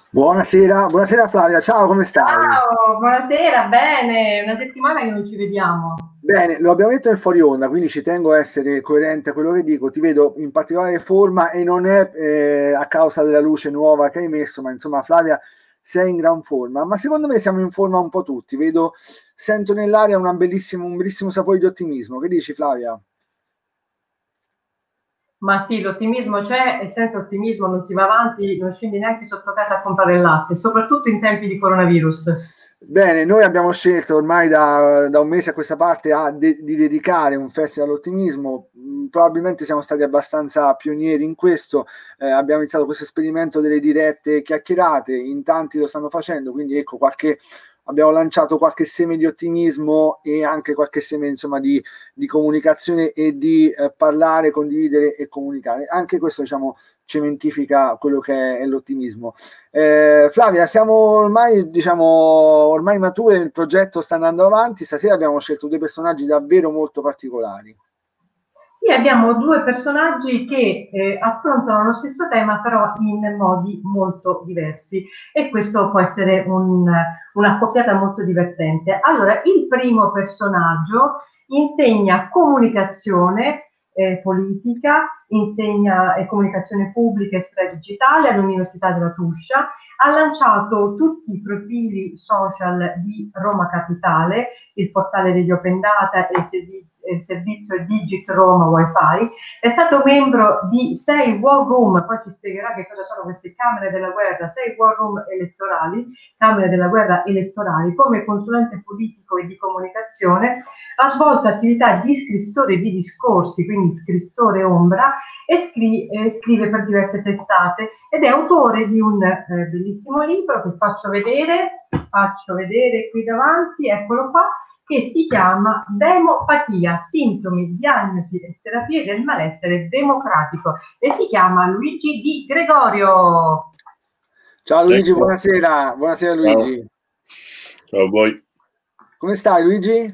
Buonasera, buonasera Flavia, ciao, come stai? Ciao, buonasera, bene, una settimana che non ci vediamo. Bene, lo abbiamo detto nel fuori onda, quindi ci tengo a essere coerente a quello che dico. Ti vedo in particolare forma e non è a causa della luce nuova che hai messo, ma insomma, Flavia, sei in gran forma. Ma secondo me siamo in forma un po' tutti. Vedo, sento nell'aria un bellissimo sapore di ottimismo. Che dici, Flavia? Ma sì, l'ottimismo c'è e senza ottimismo non si va avanti, non scendi neanche sotto casa a comprare il latte, soprattutto in tempi di coronavirus. Bene, noi abbiamo scelto ormai da un mese a questa parte di dedicare un festival all'ottimismo. Probabilmente siamo stati abbastanza pionieri in questo. Abbiamo iniziato questo esperimento delle dirette chiacchierate, in tanti lo stanno facendo, quindi ecco abbiamo lanciato qualche seme di ottimismo e anche qualche seme insomma di comunicazione e di parlare, condividere e comunicare. Anche questo diciamo cementifica quello che è l'ottimismo. Flavia, siamo ormai, diciamo, ormai mature, il progetto sta andando avanti. Stasera abbiamo scelto due personaggi davvero molto particolari. Sì, abbiamo due personaggi che affrontano lo stesso tema però in modi molto diversi e questo può essere un'accoppiata molto divertente. Allora, il primo personaggio insegna comunicazione politica, insegna comunicazione pubblica e storia digitale all'Università della Tuscia, ha lanciato tutti i profili social di Roma Capitale, il portale degli Open Data e il servizio Digit Roma Wi-Fi, è stato membro di 6 war room, poi ci spiegherà che cosa sono queste camere della guerra, 6 war room elettorali, camere della guerra elettorali, come consulente politico e di comunicazione, ha svolto attività di scrittore di discorsi, quindi scrittore ombra, e scrive per diverse testate ed è autore di un bellissimo libro che faccio vedere qui davanti, eccolo qua, che si chiama Demopatia, sintomi, diagnosi e terapie del malessere democratico e si chiama Luigi Di Gregorio. Ciao Luigi, Ecco, buonasera. Buonasera ciao. Luigi. Ciao a voi. Come stai Luigi?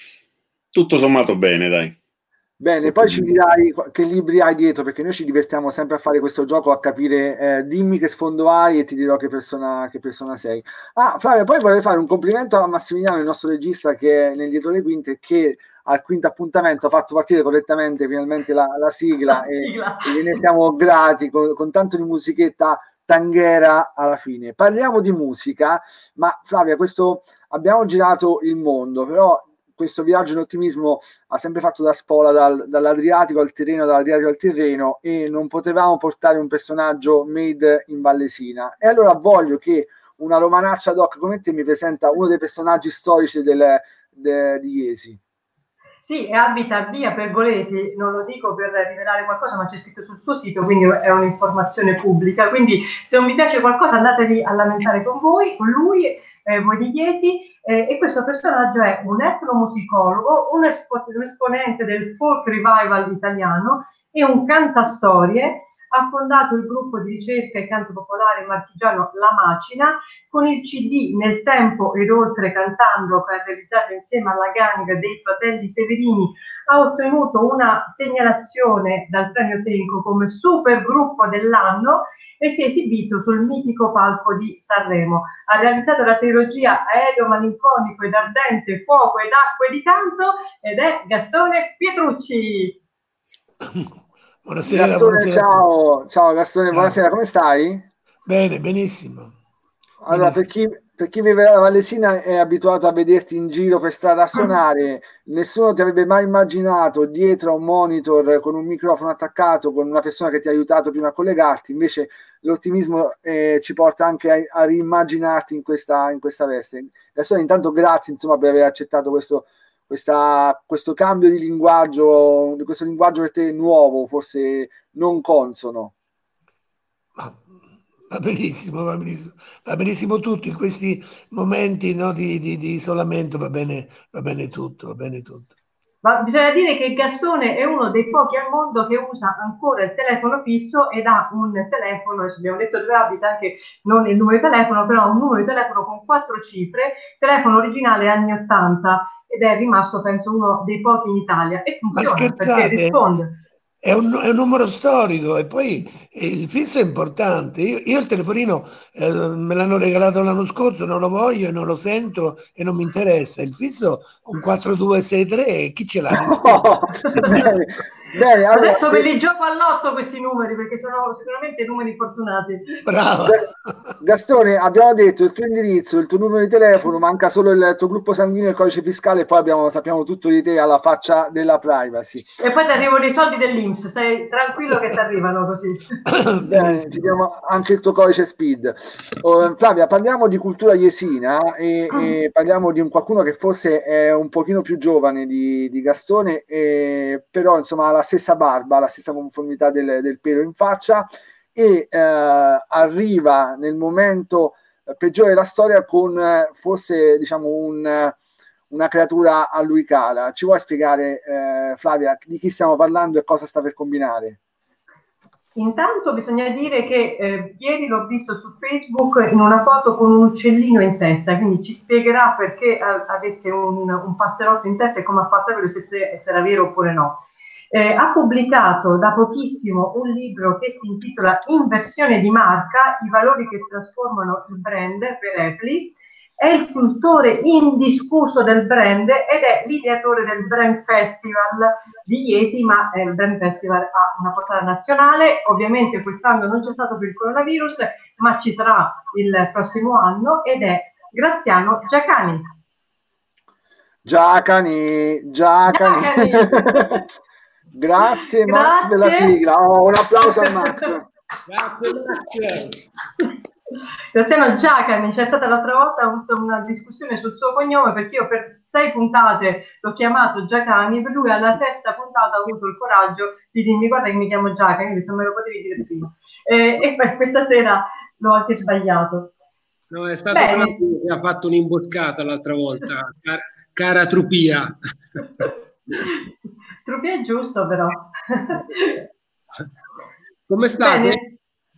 Tutto sommato bene, dai. Bene, Tutto poi ci bene. dirai che libri hai dietro, perché noi ci divertiamo sempre a fare questo gioco, a capire, dimmi che sfondo hai e ti dirò che persona sei. Ah, Flavia, poi vorrei fare un complimento a Massimiliano, il nostro regista che è nel dietro le quinte, che al quinto appuntamento ha fatto partire correttamente finalmente la sigla La sigla. e gliene siamo grati con tanto di musichetta tanghera alla fine. Parliamo di musica, ma Flavia, abbiamo girato il mondo, però questo viaggio in ottimismo ha sempre fatto da spola dall'Adriatico al Tirreno, dall'Adriatico al Tirreno e non potevamo portare un personaggio made in Vallesina. E allora voglio che una romanaccia doc come te mi presenta uno dei personaggi storici di Iesi. Sì, e abita a Via Pergolesi, non lo dico per rivelare qualcosa, ma c'è scritto sul suo sito, quindi è un'informazione pubblica. Quindi se non vi piace qualcosa andatevi a lamentare con voi, con lui, voi di Chiesi. E questo personaggio è un etnomusicologo, un esponente del folk revival italiano e un cantastorie. Ha fondato il gruppo di ricerca e canto popolare marchigiano La Macina con il CD Nel tempo ed oltre cantando, che ha realizzato insieme alla gang dei fratelli Severini, ha ottenuto una segnalazione dal premio Tenco come super gruppo dell'anno e si è esibito sul mitico palco di Sanremo. Ha realizzato la trilogia Aereo malinconico ed ardente, fuoco ed acque di canto ed è Gastone Pietrucci. Buonasera, Gastone, buonasera a tutti. ciao Gastone, Ciao. buonasera, come stai? Bene, benissimo. Allora, Benissimo. per chi vive alla Valesina è abituato a vederti in giro per strada a suonare, nessuno ti avrebbe mai immaginato dietro a un monitor con un microfono attaccato, con una persona che ti ha aiutato prima a collegarti, invece l'ottimismo ci porta anche a riimmaginarti in questa veste. Adesso intanto grazie insomma, per aver accettato questo cambio di linguaggio, questo linguaggio per te nuovo, forse non consono. Ma va benissimo, va benissimo. Va benissimo tutto in questi momenti, no, di isolamento, va bene tutto, va bene tutto. Ma bisogna dire che Gastone è uno dei pochi al mondo che usa ancora il telefono fisso ed ha un telefono, adesso abbiamo detto dove abita, anche non il numero di telefono, però un numero di telefono con 4 cifre, telefono originale anni 80 ed è rimasto, penso, uno dei pochi in Italia e Ma funziona perché scherzate? risponde. è un numero storico e poi il fisso è importante. Io il telefonino me l'hanno regalato l'anno scorso, non lo voglio, non lo sento e non mi interessa. Il fisso un 4263, chi ce l'ha? Oh, bene, bene, allora, adesso ve li gioco all'otto questi numeri perché sono sicuramente numeri fortunati. Brava. Gastone, abbiamo detto il tuo indirizzo, il tuo numero di telefono, manca solo il tuo gruppo sanguigno e il codice fiscale, e poi sappiamo tutto di te alla faccia della privacy. E poi ti arrivano i soldi dell'INPS, sei tranquillo che ti arrivano così. Bene, ti diamo anche il tuo codice SPID. Flavia, parliamo di cultura iesina e parliamo di qualcuno che forse è un pochino più giovane di Gastone, però insomma ha la stessa barba, la stessa conformità del pelo in faccia, e arriva nel momento peggiore della storia con forse diciamo una creatura a lui cara. Ci vuoi spiegare, Flavia, di chi stiamo parlando e cosa sta per combinare? Intanto bisogna dire che ieri l'ho visto su Facebook in una foto con un uccellino in testa, quindi ci spiegherà perché avesse un passerotto in testa e come ha fatto a vedere se era vero oppure no. Ha pubblicato da pochissimo un libro che si intitola Inversione di marca, i valori che trasformano il brand per Apple. È il cultore indiscusso del brand ed è l'ideatore del Brand Festival di Iesi, ma il Brand Festival ha una portata nazionale. Ovviamente quest'anno non c'è stato per il coronavirus, ma ci sarà il prossimo anno, ed è Graziano Giacani. Giacani. Grazie Max per la sigla. Oh, un applauso a Max. Grazie. Graziano Giacani, c'è stata l'altra volta una discussione sul suo cognome perché io per 6 puntate l'ho chiamato Giacani, per lui alla 6ª puntata ha avuto il coraggio di dirmi guarda che mi chiamo Giacani, ho detto me lo potevi dire prima, e poi questa sera l'ho anche sbagliato. No, è stato Claudio che ha fatto un'imboscata l'altra volta, cara Trupia. Trupia è giusto però. Come state?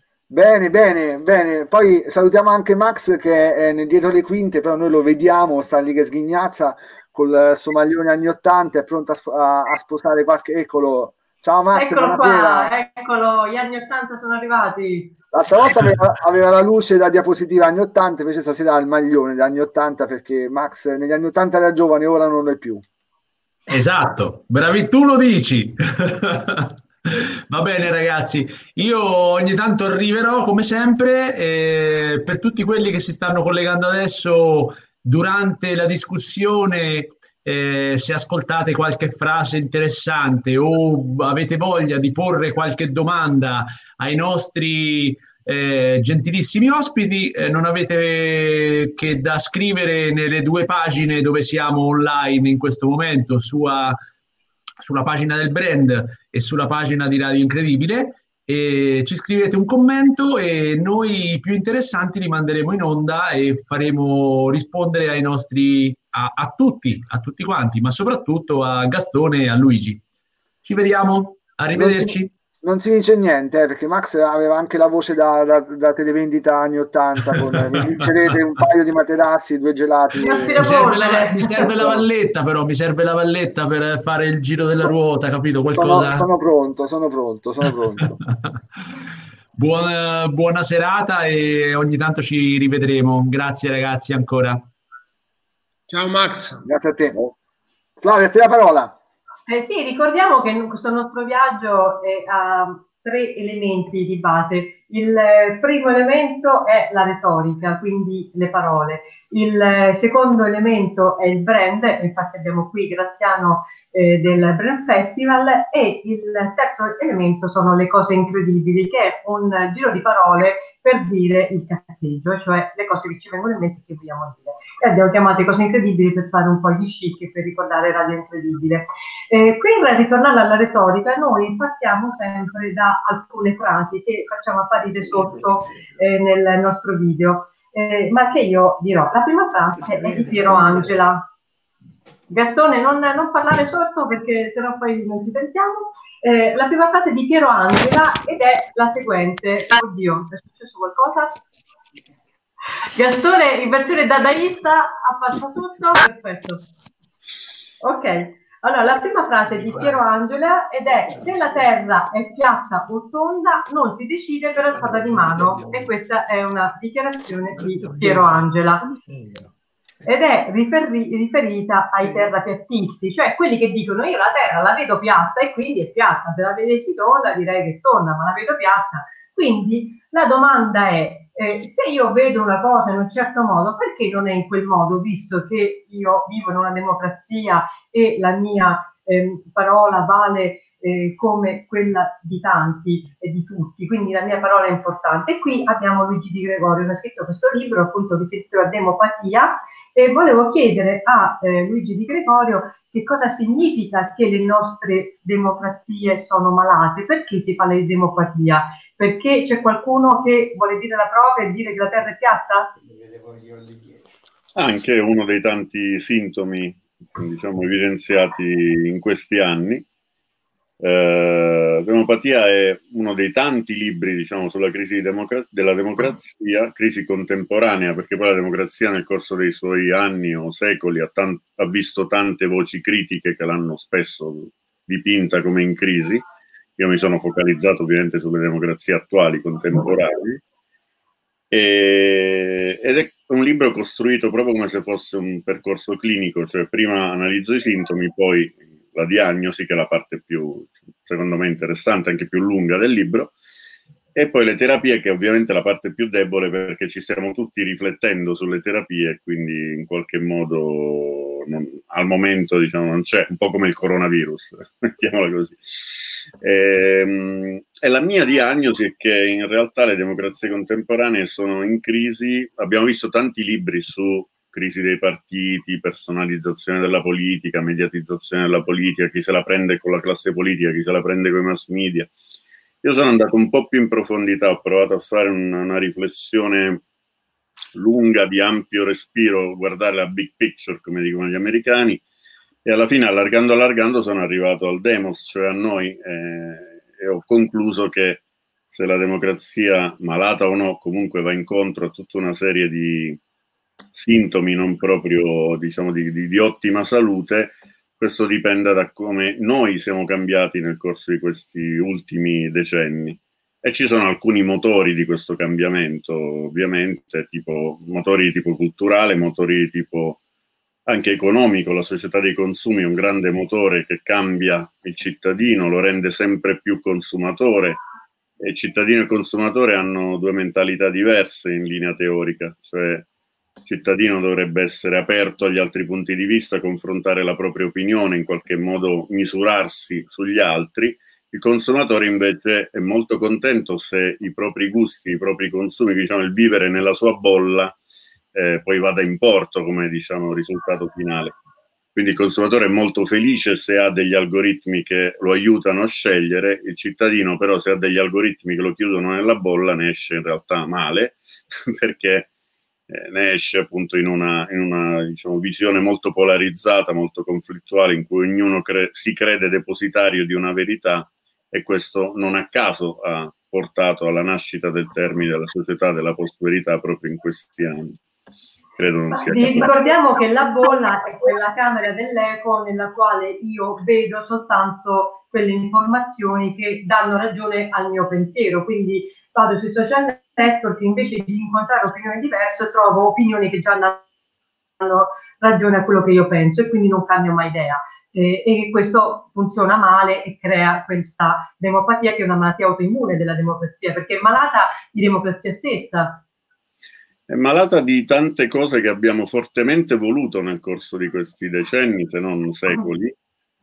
Bene. Poi salutiamo anche Max che è dietro le quinte, però noi lo vediamo, sta lì che sghignazza col suo maglione anni 80, è pronto a sposare qualche... Eccolo. Ciao Max, eccolo buonasera. Qua, eccolo, gli anni 80 sono arrivati. L'altra volta aveva la luce da diapositiva anni 80, invece stasera ha il maglione da anni 80 perché Max negli anni 80 era giovane, ora non lo è più. Esatto, bravi, tu lo dici. Va bene ragazzi, io ogni tanto arriverò come sempre, per tutti quelli che si stanno collegando adesso durante la discussione, se ascoltate qualche frase interessante o avete voglia di porre qualche domanda ai nostri gentilissimi ospiti, non avete che da scrivere nelle 2 pagine dove siamo online in questo momento, sulla pagina del brand e sulla pagina di Radio Incredibile, e ci scrivete un commento e noi più interessanti li manderemo in onda e faremo rispondere ai nostri a tutti quanti, ma soprattutto a Gastone e a Luigi. Ci vediamo, arrivederci. Non si vince niente, perché Max aveva anche la voce da televendita anni 80, vi vincerete un paio di materassi, 2 gelati. Mi serve la valletta, però mi serve la valletta per fare il giro della ruota, capito? Qualcosa? Sono pronto. Buona serata e ogni tanto ci rivedremo. Grazie ragazzi ancora. Ciao Max. Grazie a te. Flavia, a te la parola. Sì, ricordiamo che questo nostro viaggio ha 3 elementi di base. Il primo elemento è la retorica, quindi le parole. Il secondo elemento è il brand, infatti abbiamo qui Graziano del Brand Festival, e il terzo elemento sono le cose incredibili, che è un giro di parole per dire il cazzeggio, cioè le cose che ci vengono in mente che vogliamo dire. E abbiamo chiamato cose incredibili per fare un po' di chic e per ricordare Radio Incredibile. Per ritornare alla retorica, noi partiamo sempre da alcune frasi che facciamo apparire sotto nel nostro video, ma che io dirò. La prima frase è di Piero Angela. Gastone, non parlare sotto perché sennò poi non ci sentiamo. La prima frase è di Piero Angela ed è la seguente. Oddio, è successo qualcosa? Gastone in versione dadaista a faccia sotto, perfetto. Ok, Allora, la prima frase è di Piero Angela ed è: se la terra è piatta o tonda non si decide per alzata di mano, e questa è una dichiarazione di Piero Angela ed è riferita ai terrapiattisti, cioè quelli che dicono io la terra la vedo piatta e quindi è piatta, se la vedessi tonda direi che è tonda, ma la vedo piatta. Quindi la domanda è, se io vedo una cosa in un certo modo, perché non è in quel modo, visto che io vivo in una democrazia e la mia parola vale come quella di tanti e di tutti, quindi la mia parola è importante. E qui abbiamo Luigi Di Gregorio che ha scritto questo libro, appunto, che si intitola Demopatia, e volevo chiedere a Luigi Di Gregorio che cosa significa che le nostre democrazie sono malate, perché si parla di demopatia, perché c'è qualcuno che vuole dire la propria e dire che la terra è piatta? Anche uno dei tanti sintomi, diciamo, evidenziati in questi anni. Demopatia è uno dei tanti libri, diciamo, sulla crisi della democrazia, crisi contemporanea, perché poi la democrazia nel corso dei suoi anni o secoli ha visto tante voci critiche che l'hanno spesso dipinta come in crisi. Io mi sono focalizzato ovviamente sulle democrazie attuali, contemporanee, ed è un libro costruito proprio come se fosse un percorso clinico, cioè prima analizzo i sintomi, poi la diagnosi, che è la parte più, secondo me, interessante, anche più lunga del libro, e poi le terapie, che ovviamente è la parte più debole, perché ci stiamo tutti riflettendo sulle terapie, quindi in qualche modo al momento, diciamo, non c'è, un po' come il coronavirus, mettiamola così. E la mia diagnosi è che in realtà le democrazie contemporanee sono in crisi. Abbiamo visto tanti libri su crisi dei partiti, personalizzazione della politica, mediatizzazione della politica, chi se la prende con la classe politica, chi se la prende con i mass media. Io sono andato un po' più in profondità, ho provato a fare una riflessione lunga, di ampio respiro, guardare la big picture, come dicono gli americani, e alla fine, allargando, sono arrivato al demos, cioè a noi, e ho concluso che se la democrazia, malata o no, comunque va incontro a tutta una serie di sintomi non proprio, diciamo, di ottima salute, questo dipende da come noi siamo cambiati nel corso di questi ultimi decenni. E ci sono alcuni motori di questo cambiamento, ovviamente, tipo motori di tipo culturale, motori di tipo anche economico. La società dei consumi è un grande motore che cambia il cittadino, lo rende sempre più consumatore, e il cittadino e il consumatore hanno due mentalità diverse in linea teorica, cioè il cittadino dovrebbe essere aperto agli altri punti di vista, confrontare la propria opinione, in qualche modo misurarsi sugli altri. Il consumatore invece è molto contento se i propri gusti, i propri consumi, diciamo il vivere nella sua bolla, poi vada in porto come, diciamo, risultato finale. Quindi il consumatore è molto felice se ha degli algoritmi che lo aiutano a scegliere. Il cittadino però, se ha degli algoritmi che lo chiudono nella bolla, ne esce in realtà male, perché ne esce appunto in una diciamo, visione molto polarizzata, molto conflittuale, in cui ognuno si crede depositario di una verità, e questo non a caso ha portato alla nascita del termine della società della post-verità proprio in questi anni. Credo non sia ricordiamo che la bolla è quella camera dell'eco nella quale io vedo soltanto quelle informazioni che danno ragione al mio pensiero, quindi vado sui social network, invece di incontrare opinioni diverse trovo opinioni che già hanno ragione a quello che io penso, e quindi non cambio mai idea. E questo funziona male e crea questa demopatia, che è una malattia autoimmune della democrazia, perché è malata di democrazia stessa. È malata di tante cose che abbiamo fortemente voluto nel corso di questi decenni, se non secoli,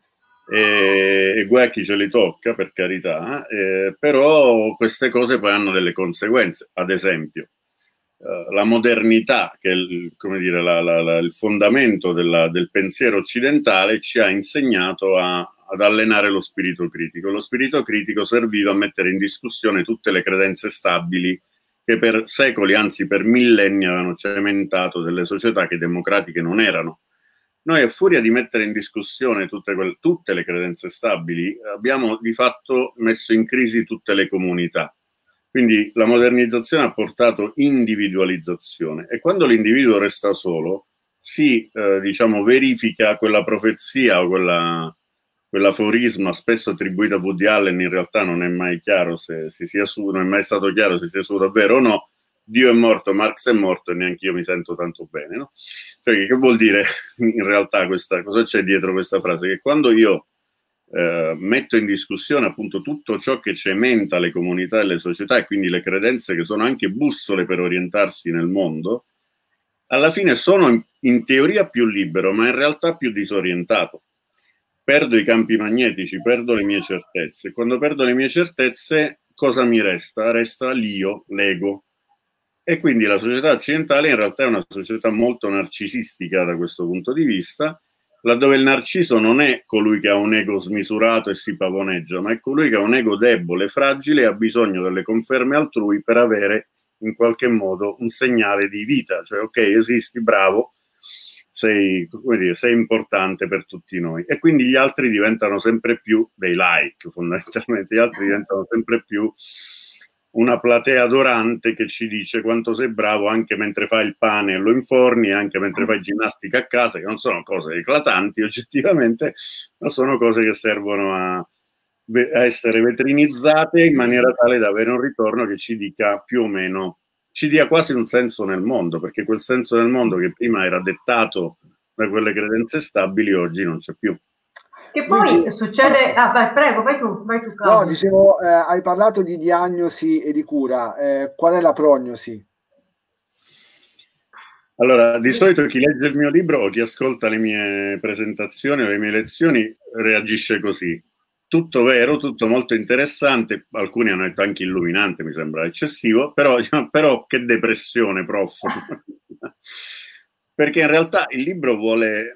e guai a chi ce li tocca, per carità, però queste cose poi hanno delle conseguenze. Ad esempio, la modernità, che è come dire, il fondamento del pensiero occidentale, ci ha insegnato ad allenare lo spirito critico. Lo spirito critico serviva a mettere in discussione tutte le credenze stabili che per secoli, anzi per millenni, avevano cementato delle società che democratiche non erano. Noi, a furia di mettere in discussione tutte le credenze stabili, abbiamo di fatto messo in crisi tutte le comunità. Quindi la modernizzazione ha portato individualizzazione, e quando l'individuo resta solo si diciamo verifica quella profezia o quell'aforisma spesso attribuito a Woody Allen, in realtà non è mai chiaro se si sia su, non è mai stato chiaro se sia su davvero o no. Dio è morto, Marx è morto e neanche io mi sento tanto bene, no? Cioè, che vuol dire in realtà questa, cosa c'è dietro questa frase? Che quando io metto in discussione appunto tutto ciò che cementa le comunità e le società, e quindi le credenze che sono anche bussole per orientarsi nel mondo, alla fine sono in teoria più libero, ma in realtà più disorientato. Perdo i campi magnetici, perdo le mie certezze. Quando perdo le mie certezze, cosa mi resta? Resta l'io, l'ego. E quindi la società occidentale in realtà è una società molto narcisistica da questo punto di vista, laddove il narciso non è colui che ha un ego smisurato e si pavoneggia, ma è colui che ha un ego debole, fragile e ha bisogno delle conferme altrui per avere in qualche modo un segnale di vita. Cioè, ok, esisti, bravo, sei, come dire, sei importante per tutti noi. E quindi gli altri diventano sempre più dei like, fondamentalmente. Gli altri diventano sempre più una platea adorante che ci dice quanto sei bravo anche mentre fai il pane e lo inforni, anche mentre fai ginnastica a casa, che non sono cose eclatanti oggettivamente, ma sono cose che servono a essere vetrinizzate in maniera tale da avere un ritorno che ci dica più o meno, ci dia quasi un senso nel mondo, perché quel senso nel mondo che prima era dettato da quelle credenze stabili oggi non c'è più. Che poi Luigi, succede... vai, prego, vai tu Claudio. No, dicevo, hai parlato di diagnosi e di cura. Qual è la prognosi? Allora, di solito chi legge il mio libro o chi ascolta le mie presentazioni o le mie lezioni reagisce così. Tutto vero, tutto molto interessante, alcuni hanno detto anche illuminante, mi sembra eccessivo, però che depressione, prof. Perché in realtà il libro vuole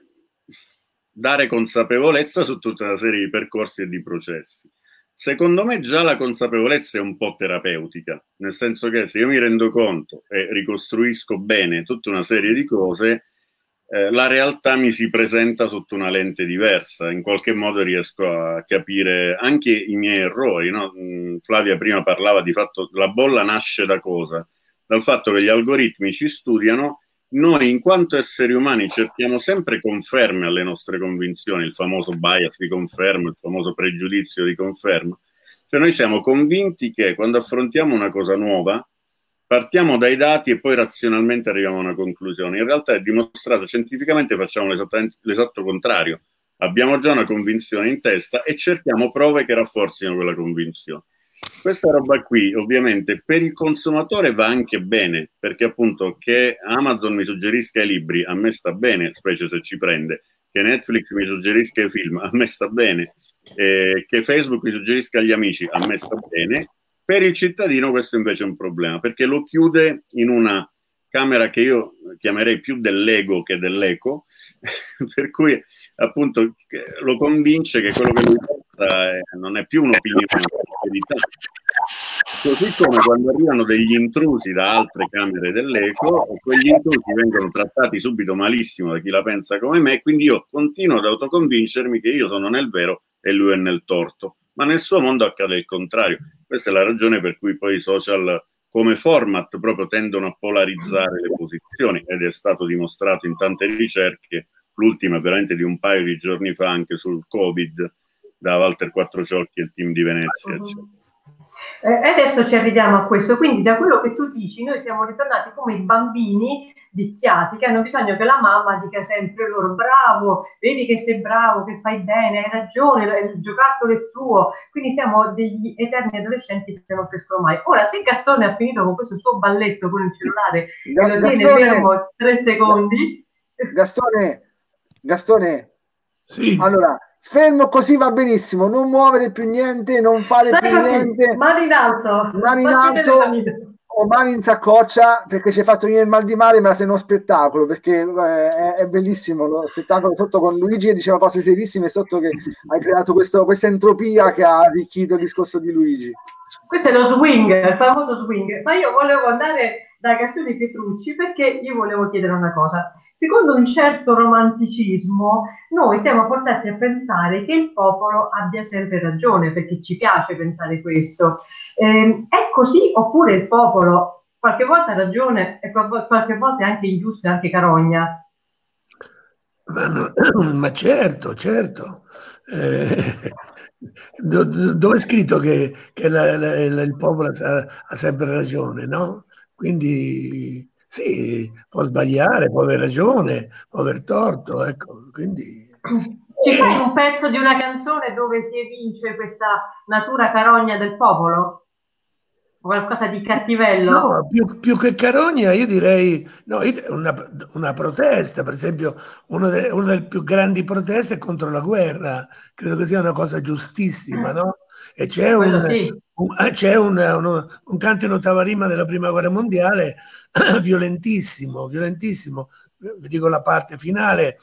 dare consapevolezza su tutta una serie di percorsi e di processi. Secondo me già la consapevolezza è un po' terapeutica, nel senso che se io mi rendo conto e ricostruisco bene tutta una serie di cose, la realtà mi si presenta sotto una lente diversa, in qualche modo riesco a capire anche i miei errori, no? Flavia prima parlava di fatto, la bolla nasce da cosa? Dal fatto che gli algoritmi ci studiano, noi in quanto esseri umani cerchiamo sempre conferme alle nostre convinzioni, il famoso bias di conferma, il famoso pregiudizio di conferma. Cioè noi siamo convinti che quando affrontiamo una cosa nuova partiamo dai dati e poi razionalmente arriviamo a una conclusione. In realtà è dimostrato scientificamente, facciamo l'esatto contrario. Abbiamo già una convinzione in testa e cerchiamo prove che rafforzino quella convinzione. Questa roba qui ovviamente per il consumatore va anche bene, perché appunto che Amazon mi suggerisca i libri a me sta bene, specie se ci prende, che Netflix mi suggerisca i film a me sta bene, che Facebook mi suggerisca gli amici a me sta bene. Per il cittadino questo invece è un problema, perché lo chiude in una camera che io chiamerei più dell'ego che dell'eco, per cui appunto lo convince che quello che lui pensa non è più un'opinione, è una verità. Così come quando arrivano degli intrusi da altre camere dell'eco, quegli intrusi vengono trattati subito malissimo da chi la pensa come me, quindi io continuo ad autoconvincermi che io sono nel vero e lui è nel torto. Ma nel suo mondo accade il contrario. Questa è la ragione per cui poi i social come format proprio tendono a polarizzare le posizioni, ed è stato dimostrato in tante ricerche, l'ultima veramente di un paio di giorni fa anche sul Covid da Walter Quattrociocchi e il team di Venezia, eccetera. Adesso ci arriviamo a questo, quindi da quello che tu dici noi siamo ritornati come i bambini viziati che hanno bisogno che la mamma dica sempre loro bravo, vedi che sei bravo, che fai bene, hai ragione, il giocattolo è tuo, quindi siamo degli eterni adolescenti che non crescono mai. Ora se Gastone ha finito con questo suo balletto con il cellulare e lo tiene fermo 3 secondi. Gastone, sì. Allora fermo così va benissimo, non muovere più niente, non fare più niente, mani in alto o mani in saccoccia, perché ci hai fatto venire il mal di mare, ma sei uno spettacolo, perché è bellissimo lo spettacolo sotto con Luigi che diceva cose serissime, sotto che hai creato questa entropia che ha arricchito il discorso di Luigi. Questo è lo swing, il famoso swing, ma io volevo andare da Gastone Petrucci perché io volevo chiedere una cosa. Secondo un certo romanticismo noi siamo portati a pensare che il popolo abbia sempre ragione, perché ci piace pensare questo. È così oppure il popolo qualche volta ha ragione e qualche volta è anche ingiusto e anche carogna? Ma certo, certo. Dove è scritto che il popolo ha sempre ragione, no? Quindi sì, può sbagliare, può aver ragione, può aver torto, ecco, quindi... Ci fai un pezzo di una canzone dove si evince questa natura carogna del popolo? O qualcosa di cattivello? No, più che carogna, io direi no, una protesta, per esempio, una delle più grandi proteste è contro la guerra, credo che sia una cosa giustissima, no? E c'è Quello sì. c'è un canto in ottava rima della prima guerra mondiale violentissimo, violentissimo. Vi dico la parte finale,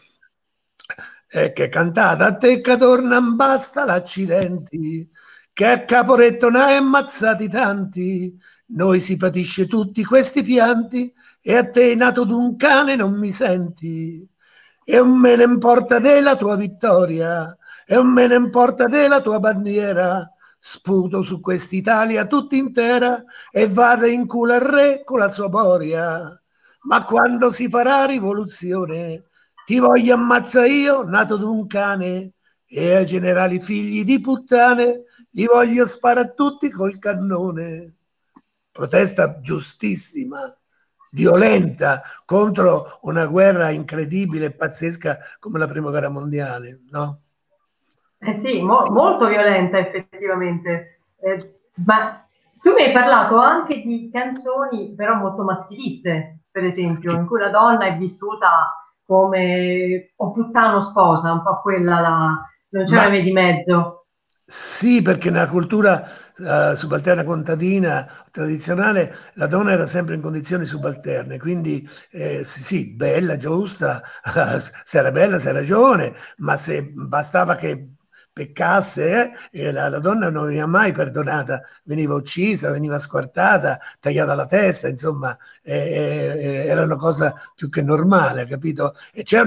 che è cantata: a te che tornan basta l'accidenti, che a Caporetto ne hai ammazzati tanti, noi si patisce tutti questi pianti, e a te nato d'un cane non mi senti, e non me ne importa della tua vittoria, e non me ne importa della tua bandiera, sputo su quest'Italia tutta intera e vada in culo al re con la sua boria. Ma quando si farà rivoluzione, ti voglio ammazza io, nato d'un cane, e ai generali figli di puttane li voglio sparare tutti col cannone. Protesta giustissima, violenta, contro una guerra incredibile e pazzesca come la prima guerra mondiale, no? Eh sì, molto violenta effettivamente. Ma tu mi hai parlato anche di canzoni però molto maschiliste, per esempio, in cui la donna è vissuta come o puttana o sposa, un po' quella non c'è una via di mezzo. Sì, perché nella cultura subalterna contadina tradizionale la donna era sempre in condizioni subalterne, quindi sì, bella, giusta, se era bella, se era giovane, ma se bastava che peccasse, la donna non veniva mai perdonata, veniva uccisa, veniva squartata, tagliata la testa, insomma, era una cosa più che normale, capito? E c'è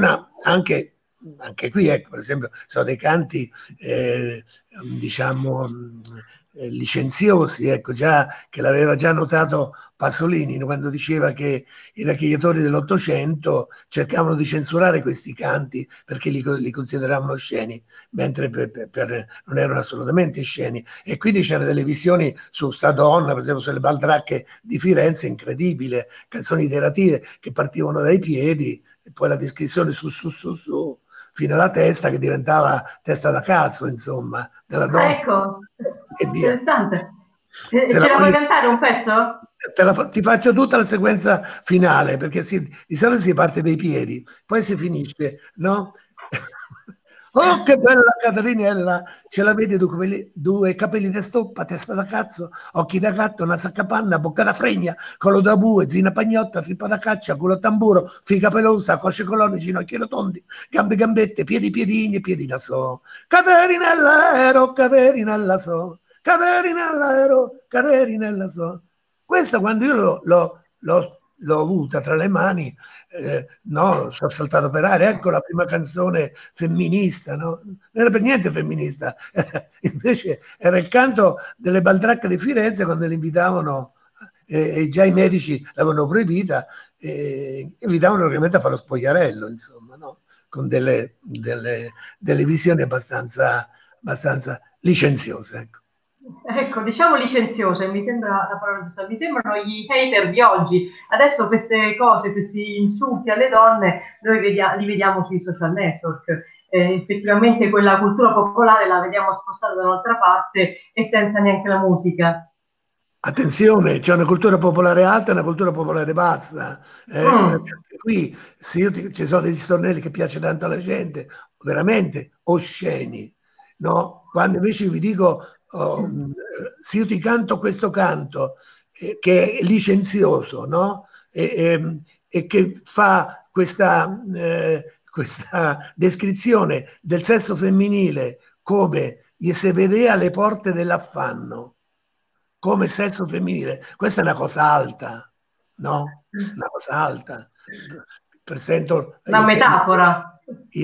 anche qui, ecco, per esempio, sono dei canti, diciamo, licenziosi, ecco, già che l'aveva già notato Pasolini quando diceva che i racchigliatori dell'Ottocento cercavano di censurare questi canti perché li consideravano osceni, mentre non erano assolutamente sceni. E quindi c'erano delle visioni su sta donna, per esempio sulle baldracche di Firenze, incredibile, canzoni iterative che partivano dai piedi e poi la descrizione su fino alla testa che diventava testa da cazzo, insomma, della donna. Ecco, E via. interessante. Ce la vuoi cantare un pezzo? Ti faccio tutta la sequenza finale, perché di solito si parte dai piedi, poi si finisce, no? Oh, che bella Catarinella, ce la vedi due capelli di stoppa, testa da cazzo, occhi da gatto, naso a capanna, bocca da fregna, collo da bue, zina pagnotta, frippa da caccia, culo a tamburo, figa pelosa, cosce colonne, ginocchi rotondi, gambe gambette, piedi piedini e piedi da so. Caterinella ero, Caterinella so, Caterinella ero, Caterinella so. Questa quando io l'ho avuta tra le mani, no, sono saltato per aria, ecco la prima canzone femminista, no? Non era per niente femminista, invece era il canto delle baldracche di Firenze quando le invitavano, e già i medici l'avevano proibita, invitavano ovviamente a fare lo spogliarello, insomma, no? Con delle visioni abbastanza licenziose, ecco. Ecco, diciamo licenziose, mi sembra la parola giusta, mi sembrano gli hater di oggi. Adesso queste cose, questi insulti alle donne, noi li vediamo sui social network. Effettivamente quella cultura popolare la vediamo spostata da un'altra parte e senza neanche la musica. Attenzione, c'è una cultura popolare alta e una cultura popolare bassa. Qui ci sono degli stornelli che piacciono tanto alla gente, veramente osceni, no? Quando invece vi dico se io ti canto questo canto che è licenzioso, no? E che fa questa descrizione del sesso femminile come gli si vede alle porte dell'affanno, come sesso femminile. Questa è una cosa alta, no? Una cosa alta. Presento una metafora.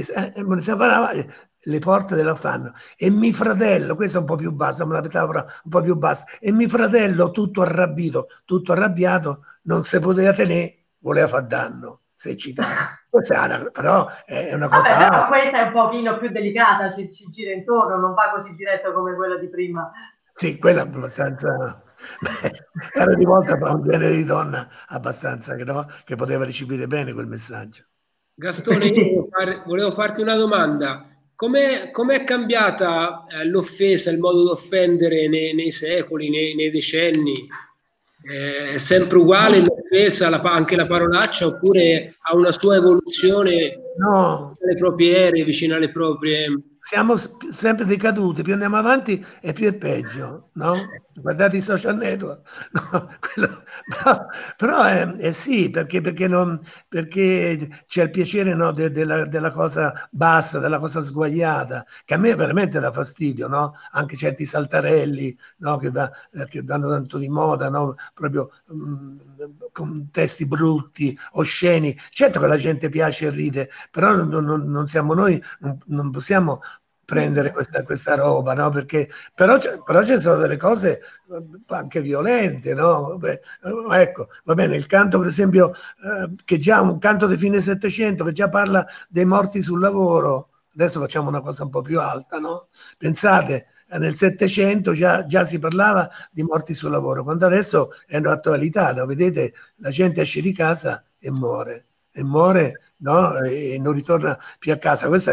Le porte dell'affanno. E mio fratello, questo è un po' più basso, una metafora un po' più bassa, e mio fratello tutto arrabbiato, non si poteva tenere, voleva far danno, si eccitava. Però è una Vabbè, cosa... però questa è un pochino più delicata, ci gira intorno, non va così diretto come quella di prima. Sì, quella è abbastanza... era rivolta a un genere di donna abbastanza che poteva recepire bene quel messaggio. Gastone, io volevo farti una domanda. Com'è cambiata l'offesa, il modo di offendere nei secoli, nei decenni? È sempre uguale l'offesa, anche la parolaccia, oppure ha una sua evoluzione No, alle proprie ere, vicino alle proprie... siamo sempre decaduti, più andiamo avanti e più è peggio, no? Guardate i social network, no, però sì, perché c'è il piacere, no, della cosa bassa, della cosa sguaiata, che a me veramente dà fastidio, no? Anche certi saltarelli, no, che danno tanto di moda, no? Proprio con testi brutti, osceni. Certo che la gente piace e ride, però non siamo noi, non possiamo prendere questa roba, no? Perché però ci sono delle cose anche violente, no? Beh, ecco, va bene, il canto per esempio, che già un canto di fine Settecento, che già parla dei morti sul lavoro, adesso facciamo una cosa un po' più alta, no? Pensate, nel Settecento già si parlava di morti sul lavoro, quando adesso è un'attualità, no? Vedete, la gente esce di casa e muore, no? E non ritorna più a casa. Questa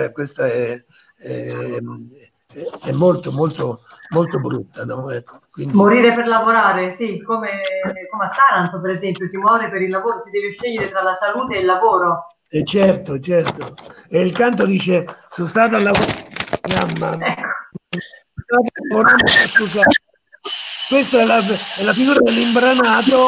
è molto, molto, molto brutta, no? Ecco, quindi... Morire per lavorare, sì, come a Taranto per esempio, si muore per il lavoro, si deve scegliere tra la salute e il lavoro. Certo. E il canto dice, sono stato a lavorare, scusa, questa è la figura dell'imbranato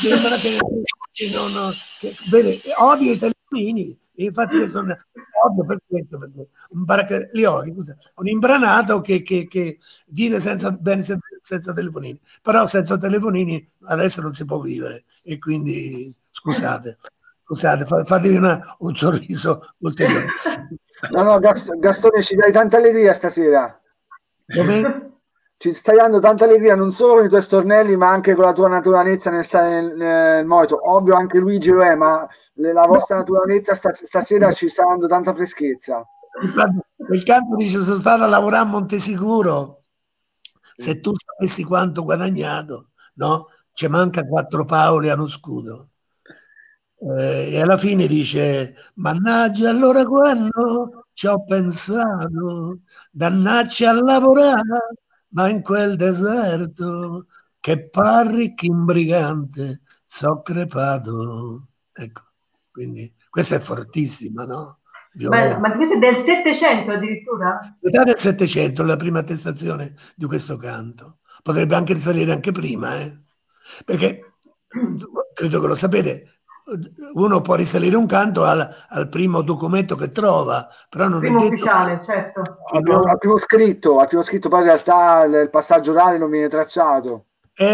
che vede, odia i telefonini, e infatti sono odio per questo, li odio, un imbranato che vive senza telefonini, però senza telefonini adesso non si può vivere, e quindi scusate, fatevi un sorriso ulteriore. No, Gastone, ci dai tanta allegria stasera. Come? Ci stai dando tanta allegria non solo con i tuoi stornelli, ma anche con la tua naturalezza nel stare nel moto. Ovvio anche Luigi lo è, ma la vostra naturalezza stasera ci sta dando tanta freschezza. Il canto dice: sono stato a lavorare a Montesicuro, se tu sapessi quanto guadagnato, no? Ci manca 4 Paoli a uno scudo. E alla fine dice: mannaggia, allora quando ci ho pensato, dannacci a lavorare, ma in quel deserto che parri che in brigante so crepato. Ecco, quindi questa è fortissima, no? Bella, ma questo è del Settecento addirittura? Metà del Settecento, la prima attestazione di questo canto. Potrebbe anche risalire anche prima, perché credo che lo sapete, uno può risalire un canto al primo documento che trova, però non primo è detto ufficiale, certo. Al primo scritto, poi in realtà il passaggio orale non viene tracciato.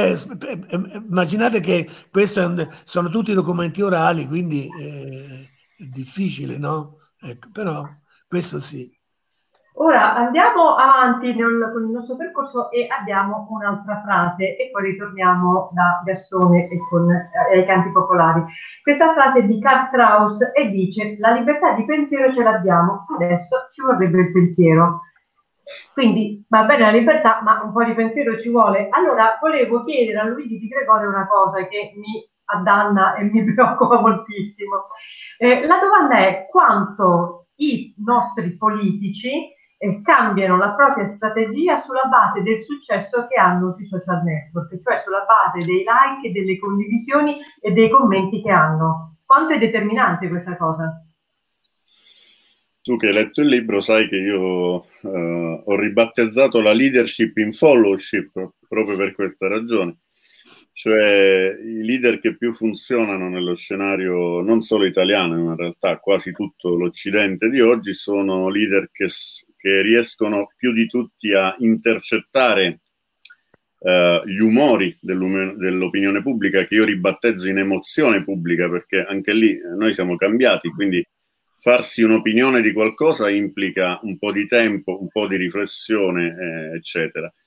Immaginate che sono tutti documenti orali, quindi è difficile, no? Ecco, però questo sì. Ora andiamo avanti con il nostro percorso e abbiamo un'altra frase e poi ritorniamo da Gastone e ai canti popolari. Questa frase è di Karl Kraus e dice: la libertà di pensiero ce l'abbiamo, adesso ci vorrebbe il pensiero. Quindi va bene la libertà, ma un po' di pensiero ci vuole. Allora volevo chiedere a Luigi Di Gregorio una cosa che mi addanna e mi preoccupa moltissimo. La domanda è: quanto i nostri politici cambiano la propria strategia sulla base del successo che hanno sui social network, cioè sulla base dei like, delle condivisioni e dei commenti che hanno. Quanto è determinante questa cosa? Tu che hai letto il libro sai che io ho ribattezzato la leadership in followship proprio per questa ragione, cioè i leader che più funzionano nello scenario non solo italiano, ma in realtà quasi tutto l'Occidente di oggi, sono leader che riescono più di tutti a intercettare gli umori dell'opinione pubblica, che io ribattezzo in emozione pubblica, perché anche lì noi siamo cambiati, quindi farsi un'opinione di qualcosa implica un po' di tempo, un po' di riflessione, eccetera.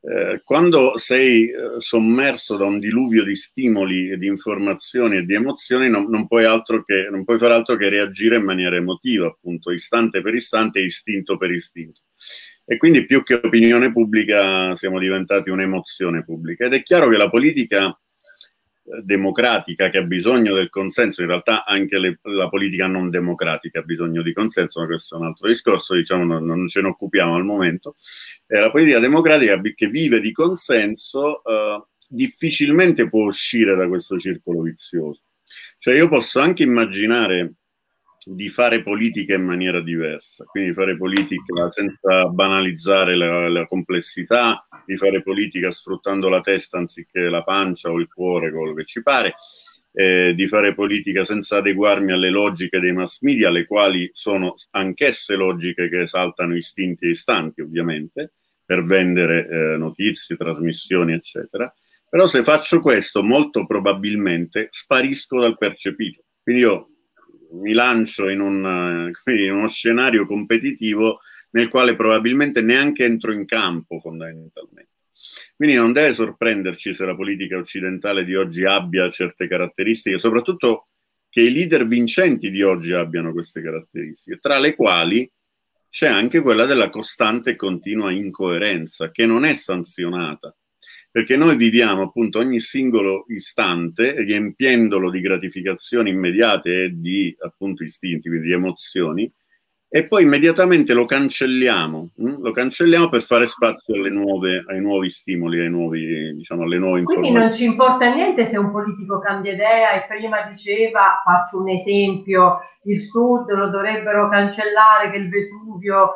Quando sei sommerso da un diluvio di stimoli, di informazioni e di emozioni, non puoi fare altro che reagire in maniera emotiva, appunto, istante per istante, istinto per istinto. E quindi più che opinione pubblica siamo diventati un'emozione pubblica. Ed è chiaro che la politica democratica, che ha bisogno del consenso, in realtà anche la politica non democratica ha bisogno di consenso, ma questo è un altro discorso, diciamo, non ce ne occupiamo al momento. La politica democratica, che vive di consenso, difficilmente può uscire da questo circolo vizioso. Cioè io posso anche immaginare di fare politica in maniera diversa, quindi fare politica senza banalizzare la complessità, di fare politica sfruttando la testa anziché la pancia o il cuore, quello che ci pare, di fare politica senza adeguarmi alle logiche dei mass media, le quali sono anch'esse logiche che esaltano istinti e istanti, ovviamente, per vendere notizie, trasmissioni, eccetera. Però se faccio questo, molto probabilmente sparisco dal percepito. Quindi io mi lancio in uno scenario competitivo nel quale probabilmente neanche entro in campo, fondamentalmente. Quindi non deve sorprenderci se la politica occidentale di oggi abbia certe caratteristiche, soprattutto che i leader vincenti di oggi abbiano queste caratteristiche, tra le quali c'è anche quella della costante e continua incoerenza, che non è sanzionata. Perché noi viviamo appunto ogni singolo istante riempiendolo di gratificazioni immediate e di appunto istinti, quindi di emozioni, e poi immediatamente lo cancelliamo per fare spazio ai nuovi stimoli, alle nuove informazioni. Quindi non ci importa niente se un politico cambia idea e prima diceva, faccio un esempio, il Sud lo dovrebbero cancellare, che il Vesuvio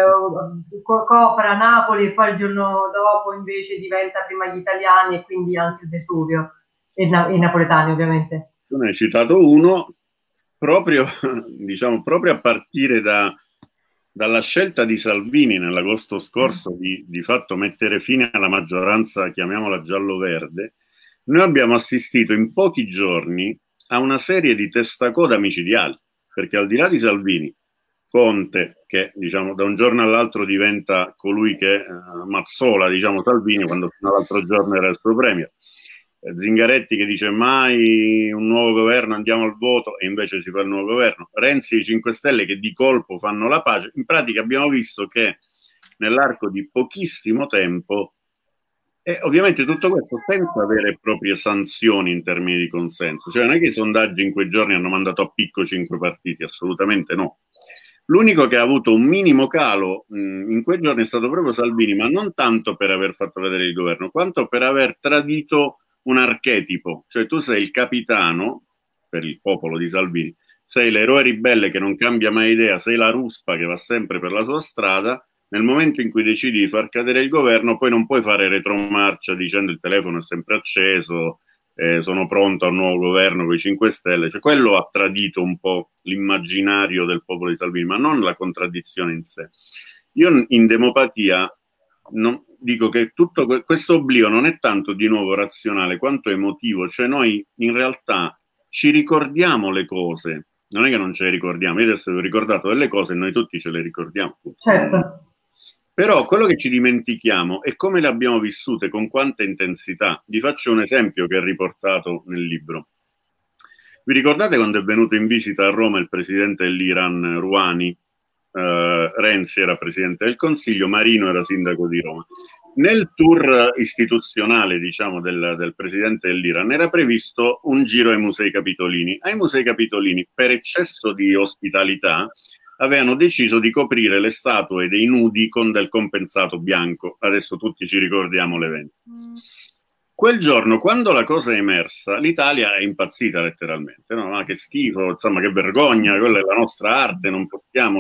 copra Napoli, e poi il giorno dopo invece diventa prima gli italiani e quindi anche il Vesuvio, e i napoletani ovviamente. Tu ne hai citato uno, proprio a partire dalla scelta di Salvini nell'agosto scorso di fatto mettere fine alla maggioranza, chiamiamola giallo-verde. Noi abbiamo assistito in pochi giorni a una serie di testacoda micidiali, perché al di là di Salvini, Conte, che da un giorno all'altro diventa colui che mazzola Salvini, quando fino all'altro giorno era il suo premier, Zingaretti che dice mai un nuovo governo, andiamo al voto, e invece si fa il nuovo governo, Renzi e i 5 Stelle che di colpo fanno la pace. In pratica abbiamo visto che nell'arco di pochissimo tempo, e ovviamente tutto questo senza vere e proprie sanzioni in termini di consenso, cioè non è che i sondaggi in quei giorni hanno mandato a picco 5 partiti, assolutamente no. L'unico che ha avuto un minimo calo in quei giorni è stato proprio Salvini, ma non tanto per aver fatto vedere il governo, quanto per aver tradito un archetipo, cioè tu sei il capitano, per il popolo di Salvini, sei l'eroe ribelle che non cambia mai idea, sei la ruspa che va sempre per la sua strada. Nel momento in cui decidi di far cadere il governo, poi non puoi fare retromarcia dicendo il telefono è sempre acceso, sono pronto a un nuovo governo con i 5 Stelle, cioè quello ha tradito un po' l'immaginario del popolo di Salvini, ma non la contraddizione in sé. Io in Demopatia dico che tutto questo oblio non è tanto di nuovo razionale quanto emotivo, cioè noi in realtà ci ricordiamo le cose, non è che non ce le ricordiamo, io adesso vi ho ricordato delle cose e noi tutti ce le ricordiamo. Certo. Però quello che ci dimentichiamo è come le abbiamo vissute, con quanta intensità. Vi faccio un esempio che è riportato nel libro. Vi ricordate quando è venuto in visita a Roma il presidente dell'Iran, Rouhani? Renzi era presidente del Consiglio, Marino era sindaco di Roma. Nel tour istituzionale, del presidente dell'Iran era previsto un giro ai Musei Capitolini. Ai Musei Capitolini, per eccesso di ospitalità, avevano deciso di coprire le statue dei nudi con del compensato bianco. Adesso tutti ci ricordiamo l'evento. Quel giorno, quando la cosa è emersa, l'Italia è impazzita letteralmente, no? Ma che schifo, insomma, che vergogna, quella è la nostra arte, non possiamo,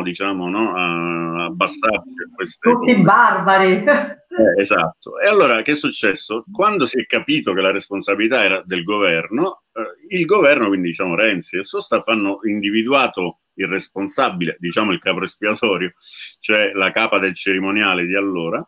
abbassarci a queste tutti cose. Barbari. Esatto. E allora che è successo? Quando si è capito che la responsabilità era del governo, il governo, quindi Renzi e Sostaff, hanno individuato il responsabile, il capo espiatorio, cioè la capa del cerimoniale di allora,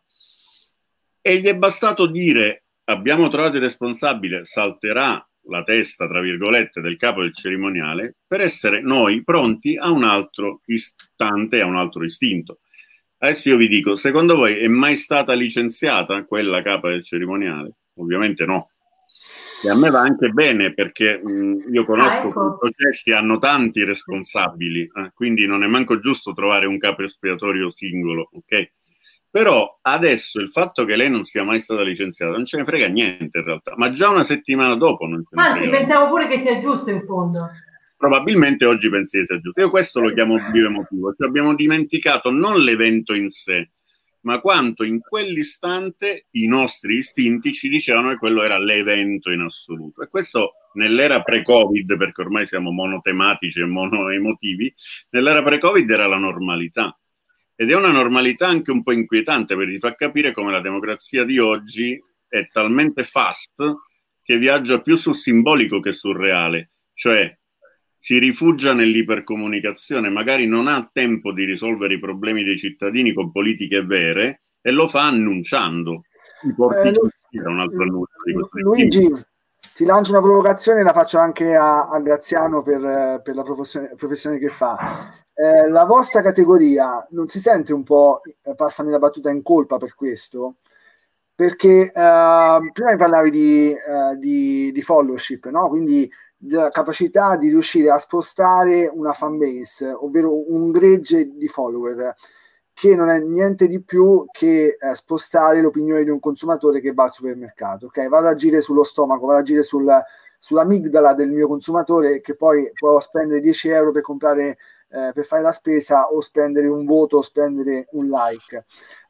e gli è bastato dire: abbiamo trovato il responsabile, salterà la testa, tra virgolette, del capo del cerimoniale, per essere noi pronti a un altro istante, a un altro istinto. Adesso io vi dico, secondo voi è mai stata licenziata quella capa del cerimoniale? Ovviamente no. E a me va anche bene, perché io conosco che i processi hanno tanti responsabili, quindi non è manco giusto trovare un capo espiatorio singolo, ok? Però adesso il fatto che lei non sia mai stata licenziata non ce ne frega niente in realtà, ma già una settimana dopo non ce ne frega. Anzi, pensiamo pure che sia giusto in fondo. Probabilmente oggi pensi che sia giusto. Io questo lo chiamo oblio emotivo, cioè abbiamo dimenticato non l'evento in sé, ma quanto in quell'istante i nostri istinti ci dicevano che quello era l'evento in assoluto. E questo nell'era pre-Covid, perché ormai siamo monotematici e monoemotivi, nell'era pre-Covid era la normalità. Ed è una normalità anche un po' inquietante, perché ti fa capire come la democrazia di oggi è talmente fast che viaggia più sul simbolico che sul reale. Cioè si rifugia nell'ipercomunicazione, magari non ha tempo di risolvere i problemi dei cittadini con politiche vere e lo fa annunciando. Un altro annuncio di questo Luigi, ti lancio una provocazione e la faccio anche a Graziano per la professione che fa. La vostra categoria non si sente un po', passami la battuta, in colpa per questo? Perché prima mi parlavi di followership, no? Quindi della capacità di riuscire a spostare una fan base, ovvero un gregge di follower, che non è niente di più che spostare l'opinione di un consumatore che va al supermercato, ok? Va ad agire sullo stomaco, va ad agire sull'amigdala del mio consumatore, che poi può spendere 10 euro per comprare, per fare la spesa, o spendere un voto, o spendere un like.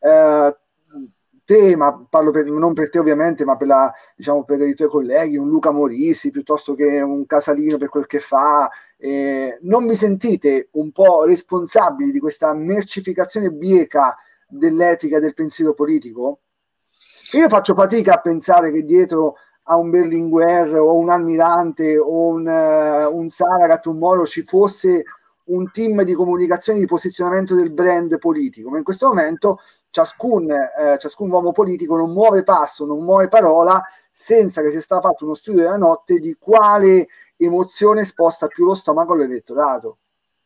Te, ma parlo non per te ovviamente, ma per i tuoi colleghi, un Luca Morisi piuttosto che un Casalino per quel che fa, non vi sentite un po' responsabili di questa mercificazione bieca dell'etica del pensiero politico? Io faccio fatica a pensare che dietro a un Berlinguer o un Almirante o un Saragat, un Moro ci fosse un team di comunicazione, di posizionamento del brand politico, ma in questo momento ciascun uomo politico non muove passo, non muove parola senza che sia stato fatto uno studio della notte di quale emozione sposta più lo stomaco all'elettorato.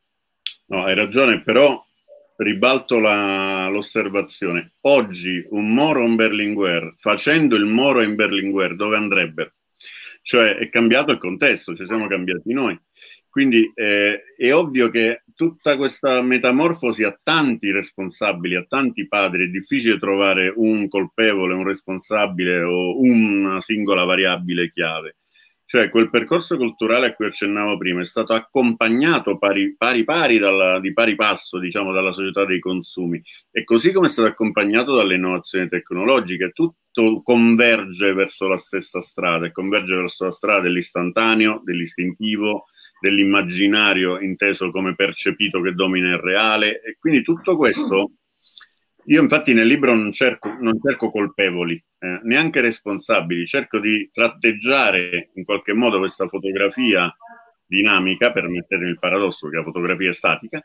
No, hai ragione, però ribalto l'osservazione. Oggi un Moro o un Berlinguer, facendo il Moro in Berlinguer, dove andrebbero? Cioè è cambiato il contesto, ci siamo cambiati noi. Quindi è ovvio che tutta questa metamorfosi ha tanti responsabili, ha tanti padri, è difficile trovare un colpevole, un responsabile o una singola variabile chiave. Cioè quel percorso culturale a cui accennavo prima è stato accompagnato di pari passo, diciamo, dalla società dei consumi, e così come è stato accompagnato dalle innovazioni tecnologiche. Tutto converge verso la stessa strada, e converge verso la strada dell'istantaneo, dell'istintivo, dell'immaginario inteso come percepito che domina il reale. E quindi tutto questo, io infatti nel libro non cerco colpevoli, neanche responsabili, cerco di tratteggiare in qualche modo questa fotografia dinamica, permettetemi il paradosso che la fotografia è statica,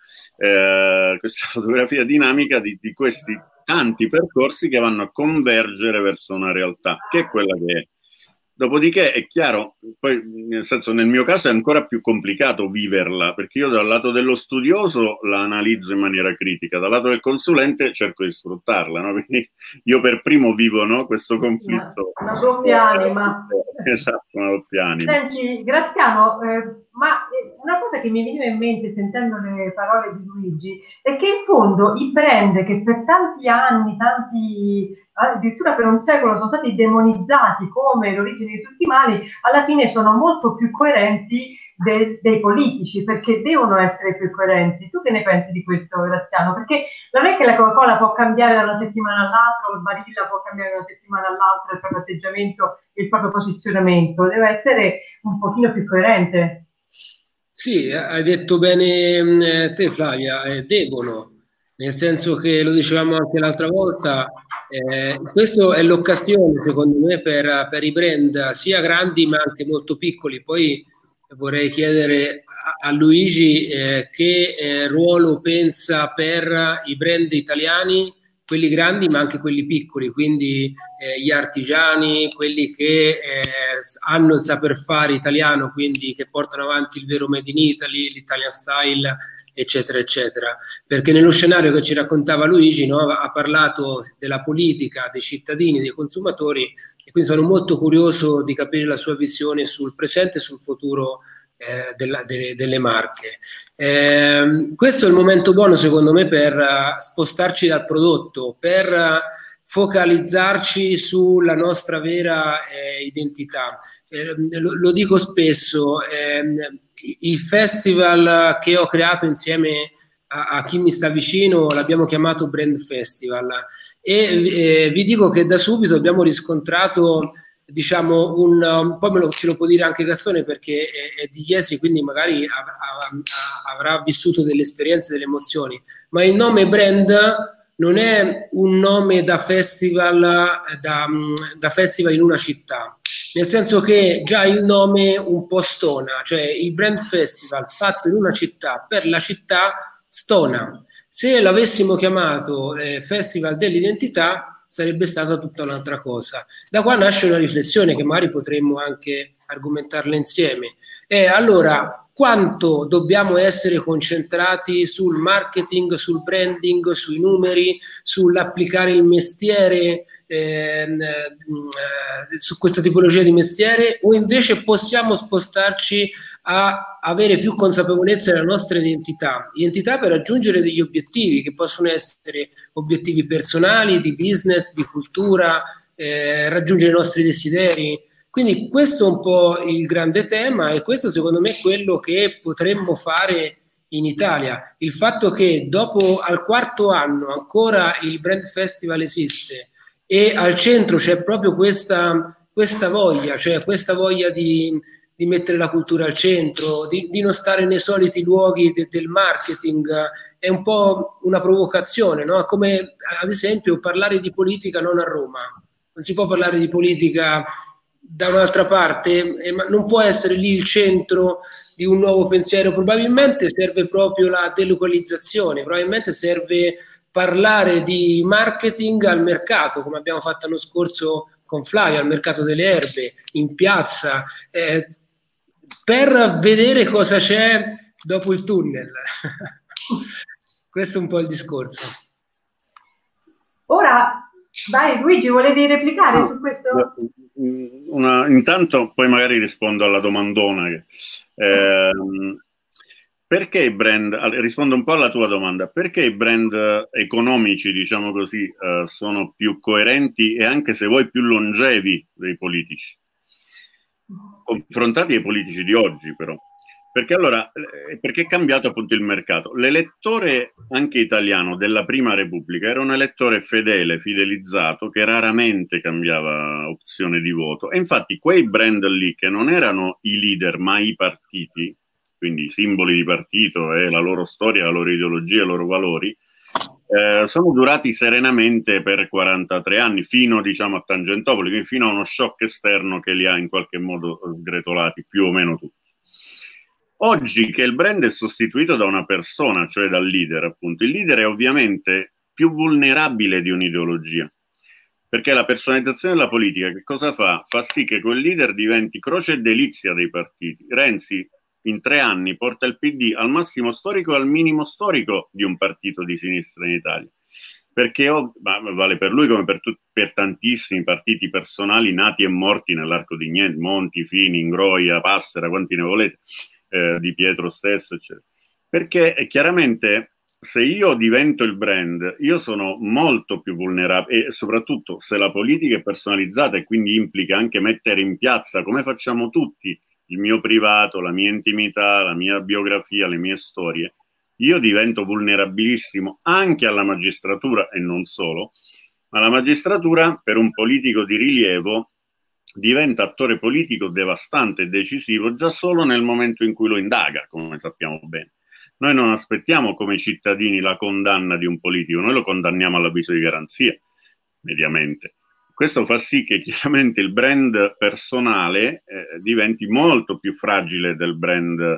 questa fotografia dinamica di questi tanti percorsi che vanno a convergere verso una realtà, che è quella che è. Dopodiché è chiaro, poi nel senso, nel mio caso è ancora più complicato viverla, perché io dal lato dello studioso la analizzo in maniera critica, dal lato del consulente cerco di sfruttarla, no? Quindi io per primo vivo, no, questo conflitto. Una doppia anima. Esatto, una doppia anima. Senti, Graziano, ma una cosa che mi veniva in mente sentendo le parole di Luigi è che in fondo i brand che per tanti anni, addirittura per un secolo, sono stati demonizzati come l'origine di tutti i mali, alla fine sono molto più coerenti dei politici, perché devono essere più coerenti. Tu che ne pensi di questo, Graziano? Perché non è che la Coca-Cola può cambiare da una settimana all'altra, o il Barilla può cambiare da una settimana all'altra il proprio atteggiamento, il proprio posizionamento, deve essere un pochino più coerente. Sì, hai detto bene te, Flavia, devono, nel senso che lo dicevamo anche l'altra volta, questa è l'occasione secondo me per i brand sia grandi ma anche molto piccoli. Poi vorrei chiedere a Luigi che ruolo pensa per i brand italiani quelli grandi ma anche quelli piccoli, quindi gli artigiani, quelli che hanno il saper fare italiano, quindi che portano avanti il vero Made in Italy, l'Italian Style, eccetera, eccetera. Perché nello scenario che ci raccontava Luigi, no, ha parlato della politica, dei cittadini, dei consumatori, e quindi sono molto curioso di capire la sua visione sul presente e sul futuro delle marche. Questo è il momento buono secondo me per spostarci dal prodotto, per focalizzarci sulla nostra vera identità. Lo dico spesso, il festival che ho creato insieme a chi mi sta vicino l'abbiamo chiamato Brand Festival, e vi dico che da subito abbiamo riscontrato, diciamo, poi ce lo può dire anche Gastone perché è di Chiesi, quindi magari avrà vissuto delle esperienze, delle emozioni, ma il nome brand non è un nome da festival, da festival in una città, nel senso che già il nome un po' stona, cioè il Brand Festival fatto in una città, per la città stona. Se l'avessimo chiamato Festival dell'identità sarebbe stata tutta un'altra cosa. Da qua nasce una riflessione che magari potremmo anche argomentarla insieme. Allora, quanto dobbiamo essere concentrati sul marketing, sul branding, sui numeri, sull'applicare il mestiere, su questa tipologia di mestiere, o invece possiamo spostarci a avere più consapevolezza della nostra identità per raggiungere degli obiettivi che possono essere obiettivi personali, di business, di cultura, raggiungere i nostri desideri. Quindi questo è un po' il grande tema, e questo secondo me è quello che potremmo fare in Italia. Il fatto che dopo al quarto anno ancora il Brand Festival esiste e al centro c'è proprio questa voglia, cioè questa voglia di mettere la cultura al centro, di non stare nei soliti luoghi del marketing, è un po' una provocazione, no? Come ad esempio parlare di politica non a Roma. Non si può parlare di politica da un'altra parte, ma non può essere lì il centro di un nuovo pensiero. Probabilmente serve proprio la delocalizzazione, probabilmente serve parlare di marketing al mercato, come abbiamo fatto l'anno scorso con Flavio, al mercato delle erbe, in piazza, per vedere cosa c'è dopo il tunnel. Questo è un po' il discorso. Ora, vai Luigi, volevi replicare su questo? Intanto poi magari rispondo alla domandona. Perché i brand, rispondo un po' alla tua domanda, perché i brand economici, diciamo così, sono più coerenti e anche se vuoi più longevi dei politici, confrontati ai politici di oggi però? Perché è cambiato appunto il mercato. L'elettore anche italiano della Prima Repubblica era un elettore fedele, fidelizzato, che raramente cambiava opzione di voto. E infatti quei brand lì, che non erano i leader ma i partiti, quindi i simboli di partito e la loro storia, la loro ideologia, i loro valori, sono durati serenamente per 43 anni, fino diciamo a Tangentopoli, quindi fino a uno shock esterno che li ha in qualche modo sgretolati, più o meno tutti. Oggi che il brand è sostituito da una persona, cioè dal leader, appunto, il leader è ovviamente più vulnerabile di un'ideologia, perché la personalizzazione della politica che cosa fa? Fa sì che quel leader diventi croce e delizia dei partiti. Renzi in 3 anni porta il PD al massimo storico e al minimo storico di un partito di sinistra in Italia, perché vale per lui come per tantissimi partiti personali nati e morti nell'arco di niente, Monti, Fini, Ingroia, Passera, quanti ne volete, Di Pietro stesso, eccetera. Perché chiaramente se io divento il brand, io sono molto più vulnerabile, e soprattutto se la politica è personalizzata e quindi implica anche mettere in piazza, come facciamo tutti, il mio privato, la mia intimità, la mia biografia, le mie storie, io divento vulnerabilissimo anche alla magistratura e non solo, ma la magistratura per un politico di rilievo diventa attore politico devastante e decisivo già solo nel momento in cui lo indaga, come sappiamo bene. Noi non aspettiamo come cittadini la condanna di un politico, noi lo condanniamo all'avviso di garanzia, mediamente. Questo fa sì che chiaramente il brand personale diventi molto più fragile del brand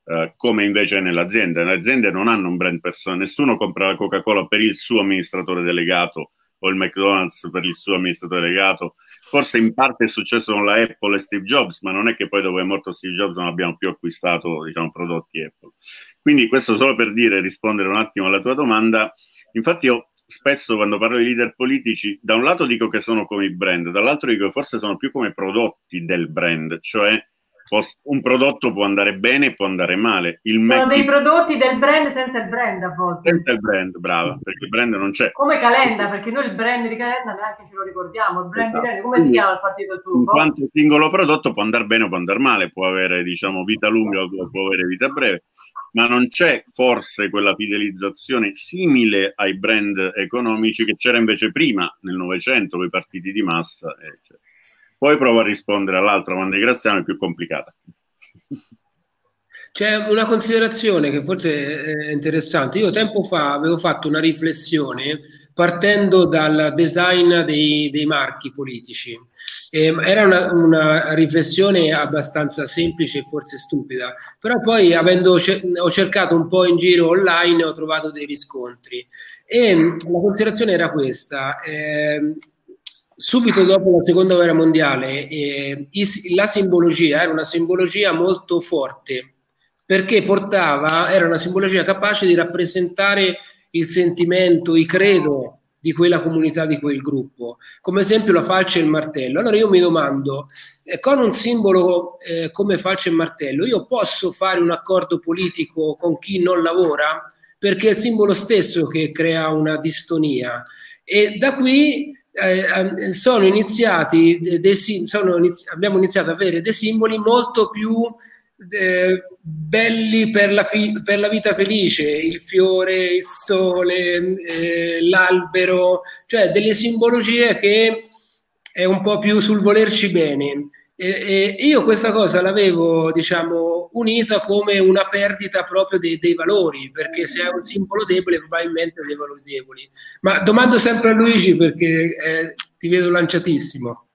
come invece nell'azienda. Le aziende non hanno un brand personale, nessuno compra la Coca-Cola per il suo amministratore delegato o il McDonald's per il suo amministratore delegato. Forse in parte è successo con la Apple e Steve Jobs, ma non è che poi dopo è morto Steve Jobs non abbiamo più acquistato, diciamo, prodotti Apple. Quindi questo solo per rispondere un attimo alla tua domanda. Infatti io spesso quando parlo di leader politici, da un lato dico che sono come i brand, dall'altro dico che forse sono più come prodotti del brand, cioè un prodotto può andare bene e può andare male. Sono dei prodotti del brand senza il brand a volte. Senza il brand, brava, perché il brand non c'è. Come Calenda, perché noi il brand di Calenda neanche ce lo ricordiamo. Il brand di Calenda, come si chiama il partito suo? In quanto singolo prodotto può andare bene o può andare male, può avere, diciamo, vita lunga o può avere vita breve, ma non c'è forse quella fidelizzazione simile ai brand economici che c'era invece prima, nel Novecento, con i partiti di massa, eccetera. Poi provo a rispondere all'altra domanda di Graziano, è più complicata. C'è una considerazione che forse è interessante. Io tempo fa avevo fatto una riflessione partendo dal design dei marchi politici. Era una riflessione abbastanza semplice e forse stupida, però poi ho cercato un po' in giro online e ho trovato dei riscontri. E la considerazione era questa. Subito dopo la seconda guerra mondiale la simbologia era una simbologia molto forte, perché era una simbologia capace di rappresentare il sentimento, il credo di quella comunità, di quel gruppo, come esempio la falce e il martello. Allora io mi domando, con un simbolo come falce e martello, io posso fare un accordo politico con chi non lavora? Perché è il simbolo stesso che crea una distonia. E da qui abbiamo iniziato ad avere dei simboli molto più belli per la vita felice, il fiore, il sole, l'albero, cioè delle simbologie che è un po' più sul volerci bene. E io questa cosa l'avevo, diciamo, unita come una perdita proprio dei valori, perché se è un simbolo debole probabilmente ha dei valori deboli. Ma domando sempre a Luigi perché ti vedo lanciatissimo.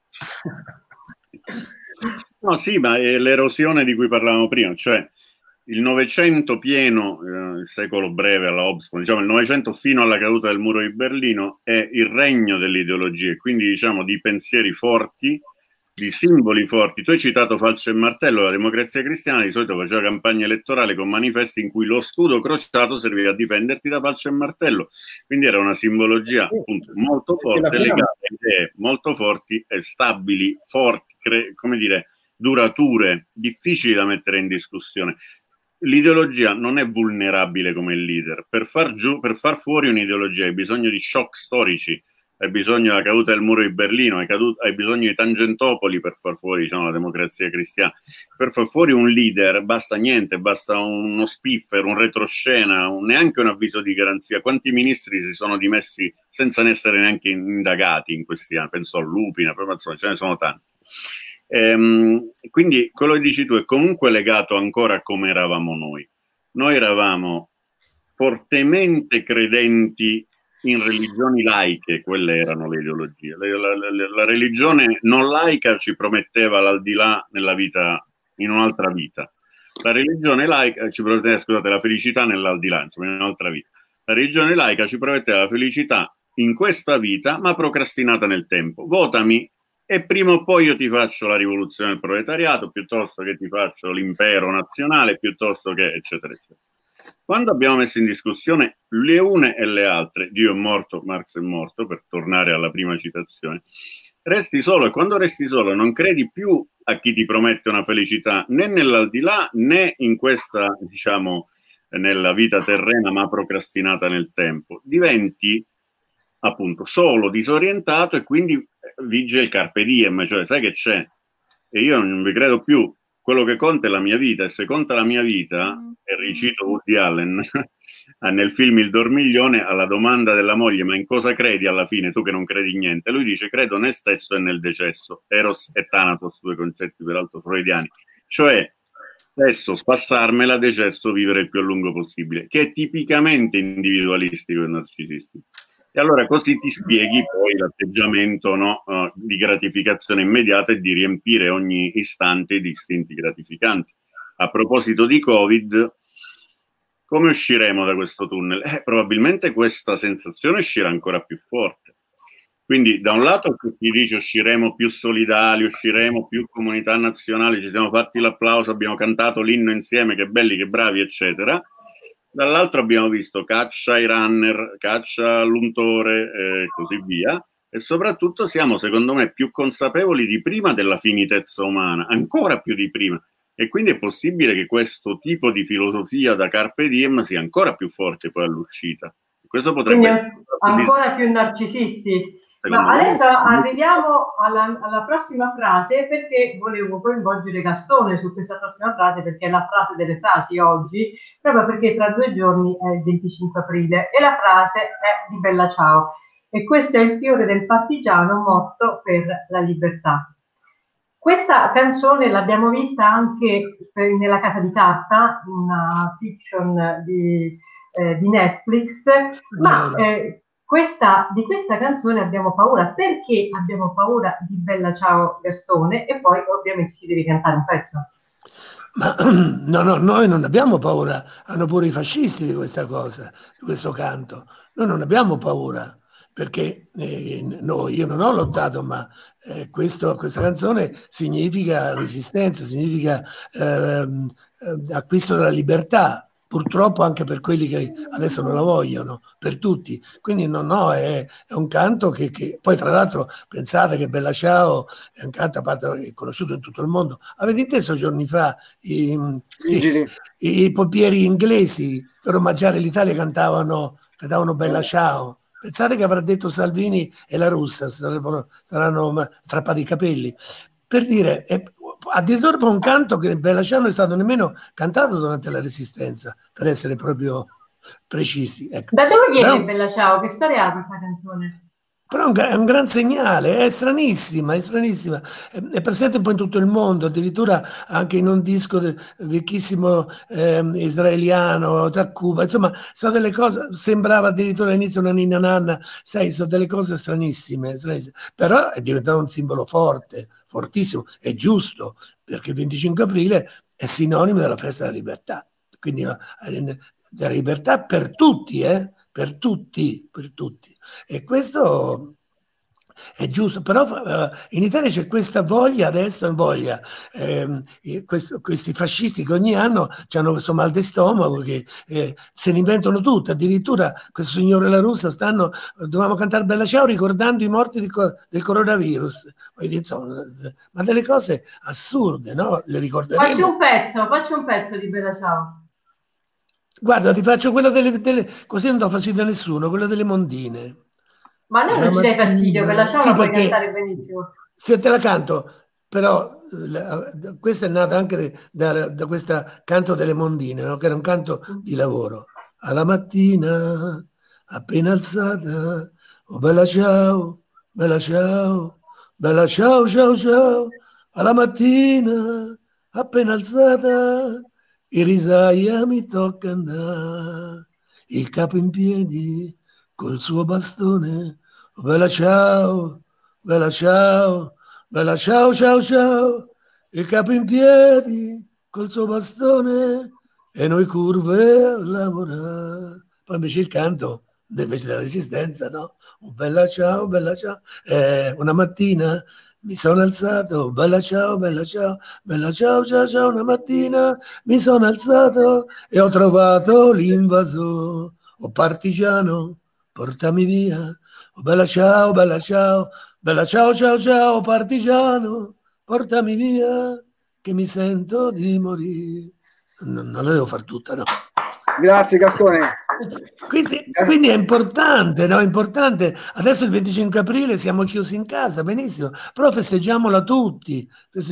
No, sì, ma è l'erosione di cui parlavamo prima, cioè il Novecento pieno, il secolo breve alla Hobsbawm, diciamo il Novecento fino alla caduta del muro di Berlino è il regno delle ideologie, quindi diciamo di pensieri forti, di simboli forti. Tu hai citato falce e martello, la Democrazia Cristiana di solito faceva campagna elettorale con manifesti in cui lo scudo crociato serviva a difenderti da falce e martello, quindi era una simbologia appunto molto forte, legata a idee molto forti e stabili, forti, come dire, durature, difficili da mettere in discussione. L'ideologia non è vulnerabile come il leader. Per far fuori un'ideologia hai bisogno di shock storici, hai bisogno della caduta del muro di Berlino, hai bisogno di Tangentopoli per far fuori, diciamo, la Democrazia Cristiana. Per far fuori un leader basta niente, basta uno spiffer, un retroscena, neanche un avviso di garanzia. Quanti ministri si sono dimessi senza essere neanche indagati in questi anni? Penso a Lupina, però insomma ce ne sono tanti. Quindi quello che dici tu è comunque legato ancora a come eravamo noi. Noi eravamo fortemente credenti in religioni laiche, quelle erano le ideologie. La religione non laica ci prometteva l'aldilà nella vita, in un'altra vita. La religione laica ci prometteva, scusate, la felicità nell'aldilà, insomma, in un'altra vita. La religione laica ci prometteva la felicità in questa vita, ma procrastinata nel tempo. Votami e prima o poi io ti faccio la rivoluzione del proletariato, piuttosto che ti faccio l'impero nazionale, piuttosto che eccetera, eccetera. Quando abbiamo messo in discussione le une e le altre, Dio è morto, Marx è morto, per tornare alla prima citazione, resti solo, e quando resti solo non credi più a chi ti promette una felicità né nell'aldilà né in questa, diciamo, nella vita terrena ma procrastinata nel tempo. Diventi appunto solo, disorientato, e quindi vige il carpe diem, cioè sai che c'è? E io non vi credo più. Quello che conta è la mia vita, e se conta la mia vita, e ricito Woody Allen nel film Il Dormiglione, alla domanda della moglie: ma in cosa credi alla fine, tu che non credi in niente? Lui dice: credo nel stesso e nel decesso. Eros e Thanatos, due concetti peraltro freudiani, cioè stesso spassarmela, decesso vivere il più a lungo possibile, che è tipicamente individualistico e narcisistico. E allora così ti spieghi poi l'atteggiamento, no, di gratificazione immediata e di riempire ogni istante di istinti gratificanti. a proposito di Covid, come usciremo da questo tunnel? Probabilmente questa sensazione uscirà ancora più forte. Quindi da un lato chi dice usciremo più solidali, usciremo più comunità nazionali, ci siamo fatti l'applauso, abbiamo cantato l'inno insieme, che belli, che bravi, eccetera. Dall'altro abbiamo visto caccia ai runner, caccia all'untore e così via. E soprattutto siamo, secondo me, più consapevoli di prima della finitezza umana, ancora più di prima. E quindi è possibile che questo tipo di filosofia da Carpe Diem sia ancora più forte poi all'uscita. Questo potrebbe essere ancora più narcisisti. Ma adesso arriviamo alla prossima frase, perché volevo coinvolgere Gastone su questa prossima frase, perché è la frase delle frasi oggi, proprio perché tra 2 giorni è il 25 aprile e la frase è di Bella Ciao. E questo è il fiore del partigiano morto per la libertà. Questa canzone l'abbiamo vista anche nella Casa di Carta, una fiction di Netflix, ma di questa canzone abbiamo paura. Perché abbiamo paura di Bella Ciao, Gastone? E poi ovviamente ci devi cantare un pezzo. Ma no, noi non abbiamo paura, hanno pure i fascisti di questa cosa, di questo canto. Noi non abbiamo paura, perché io non ho lottato, ma questa canzone significa resistenza, significa acquisto della libertà, purtroppo anche per quelli che adesso non la vogliono, per tutti. Quindi è un canto che poi tra l'altro pensate che Bella Ciao è un canto a parte è conosciuto in tutto il mondo. Avete inteso giorni fa i pompieri inglesi per omaggiare l'Italia cantavano Bella Ciao? Pensate che avrà detto Salvini e la Russa saranno strappati i capelli. Per dire, addirittura per un canto che Bella Ciao non è stato nemmeno cantato durante la Resistenza, per essere proprio precisi. Ecco. Da dove viene Bella Ciao? Che storia ha questa canzone? Però è un gran segnale, è stranissima, è presente un po' in tutto il mondo, addirittura anche in un disco vecchissimo israeliano da Cuba, insomma sono delle cose, sembrava addirittura all'inizio una ninna nanna, sai, sono delle cose stranissime, però è diventato un simbolo forte, fortissimo, è giusto, perché il 25 aprile è sinonimo della festa della libertà, quindi della libertà per tutti, per tutti. E questo è giusto, però in Italia c'è questa voglia adesso, questi fascisti che ogni anno hanno questo mal di stomaco che se ne inventano tutto, addirittura questo signore La Russa dovevamo cantare Bella Ciao ricordando i morti del coronavirus, insomma, ma delle cose assurde, no? Le ricorderemo. Faccio un pezzo di Bella Ciao. Guarda, ti faccio quella così non do fastidio a nessuno, quella delle mondine. Ma noi non ci dai fastidio, Bella Ciao la puoi cantare benissimo. Se te la canto, però questa è nata anche da questo canto delle mondine, no? Che era un canto di lavoro. Alla mattina, appena alzata, oh Bella Ciao, Bella Ciao, Bella Ciao, ciao, ciao. Alla mattina, appena alzata, in risaia mi tocca andare, il capo in piedi col suo bastone, oh Bella Ciao, Bella Ciao, Bella Ciao, ciao, ciao, il capo in piedi col suo bastone e noi curve a lavorare. Poi invece il canto, invece della resistenza, no? Oh Bella Ciao, Bella Ciao, una mattina mi sono alzato, Bella Ciao, Bella Ciao, Bella Ciao, ciao, ciao, una mattina mi sono alzato e ho trovato l'invasore, oh partigiano, portami via, oh Bella Ciao, Bella Ciao, Bella Ciao, ciao, ciao, partigiano, portami via, che mi sento di morire. Non la devo far tutta, no? Grazie Gastone. Quindi è importante, no? Importante. Adesso il 25 aprile siamo chiusi in casa, benissimo, però festeggiamola tutti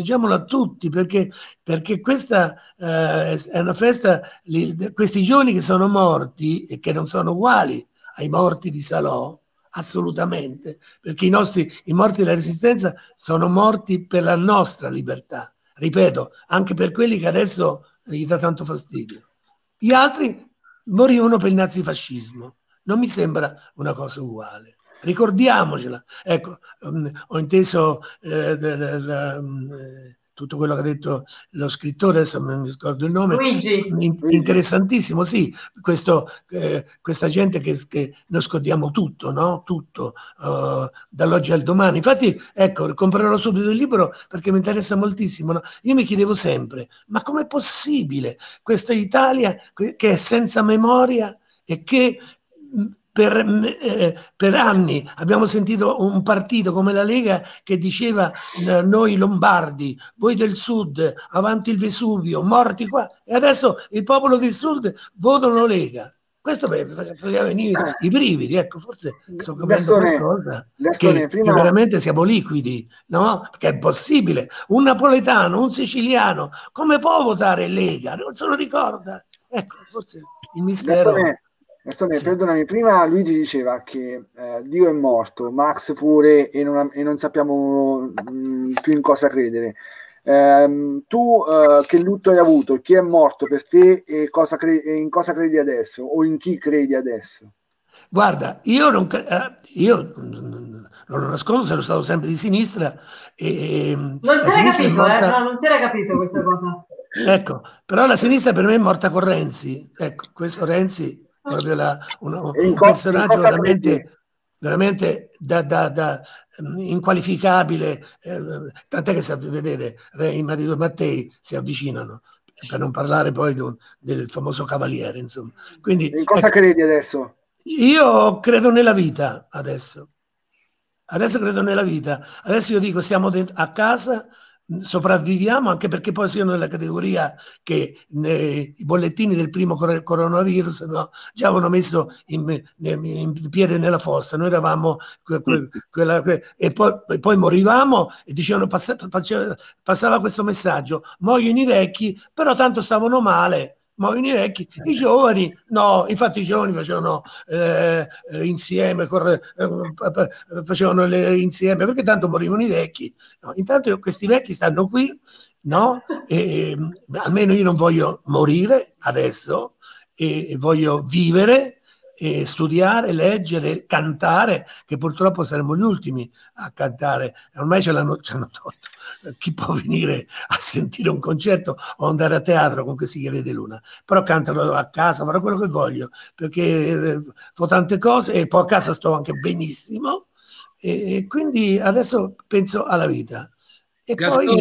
perché questa è una festa, questi giovani che sono morti e che non sono uguali ai morti di Salò, assolutamente, perché i morti della Resistenza sono morti per la nostra libertà, ripeto, anche per quelli che adesso gli dà tanto fastidio. Gli altri morivano per il nazifascismo. Non mi sembra una cosa uguale. Ricordiamocela. Ecco, ho inteso tutto quello che ha detto lo scrittore, adesso non mi scordo il nome, Luigi. Interessantissimo, sì, questa gente che noi scordiamo tutto, no? Tutto, dall'oggi al domani. Infatti, ecco, comprerò subito il libro perché mi interessa moltissimo, no? Io mi chiedevo sempre, ma com'è possibile questa Italia che è senza memoria e che per anni abbiamo sentito un partito come la Lega che diceva noi lombardi, voi del sud, avanti il Vesuvio, morti qua, e adesso il popolo del sud votano Lega. Questo faceva venire i brividi, ecco, forse sto capendo qualcosa, che veramente siamo liquidi, no? Perché è possibile, un napoletano, un siciliano, come può votare Lega? Non se lo ricorda. Ecco, forse il mistero... Sì. Perdonami, prima Luigi diceva che Dio è morto, Max pure, e non sappiamo più in cosa credere. Tu che lutto hai avuto? Chi è morto per te e in cosa credi adesso? O in chi credi adesso? Guarda, io non lo nascondo, sono stato sempre di sinistra. Non si era capito, no, non si era capito questa cosa. Ecco, però la sinistra per me è morta con Renzi. Ecco, questo Renzi... proprio un personaggio veramente inqualificabile, tant'è che vedete il marito Mattei si avvicinano, per non parlare poi del famoso Cavaliere, insomma. Quindi, in cosa credi adesso? Io credo nella vita adesso credo nella vita, adesso io dico stiamo a casa, sopravviviamo, anche perché poi sono nella categoria che i bollettini del primo coronavirus, no, già avevano messo in piede nella fossa, noi eravamo e poi morivamo e dicevano, passava questo messaggio: muoiono i vecchi, però tanto stavano male. Muoiono i vecchi, i giovani no, infatti i giovani facevano insieme, facevano insieme, perché tanto morivano i vecchi, no, intanto questi vecchi stanno qui, no? Almeno io non voglio morire adesso, e voglio vivere, e studiare, leggere, cantare, che purtroppo saremo gli ultimi a cantare, ormai ci hanno tolto. Chi può venire a sentire un concerto o andare a teatro con questi Chiari di Luna? Però cantano a casa, farò quello che voglio, perché ho tante cose e poi a casa sto anche benissimo, e quindi adesso penso alla vita. E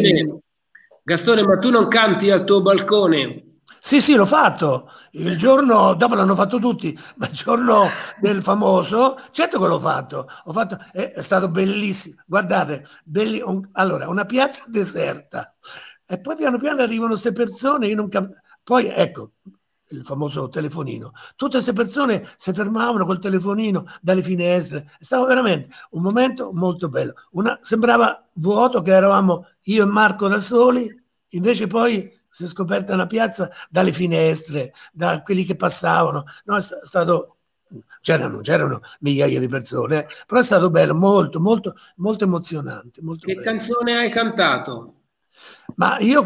Gastone, ma tu non canti al tuo balcone? Sì, l'ho fatto. Il giorno dopo l'hanno fatto tutti, ma il giorno del famoso, certo che l'ho fatto. È stato bellissimo. Guardate, allora, una piazza deserta, e poi piano piano arrivano queste persone. Poi ecco il famoso telefonino. Tutte queste persone si fermavano col telefonino dalle finestre. È stato veramente un momento molto bello. Sembrava vuoto, che eravamo io e Marco da soli, invece poi si è scoperta una piazza dalle finestre, da quelli che passavano. No, è stato, c'erano migliaia di persone, però è stato bello, molto, molto, molto emozionante. Molto che bello. Canzone hai cantato? Ma io ho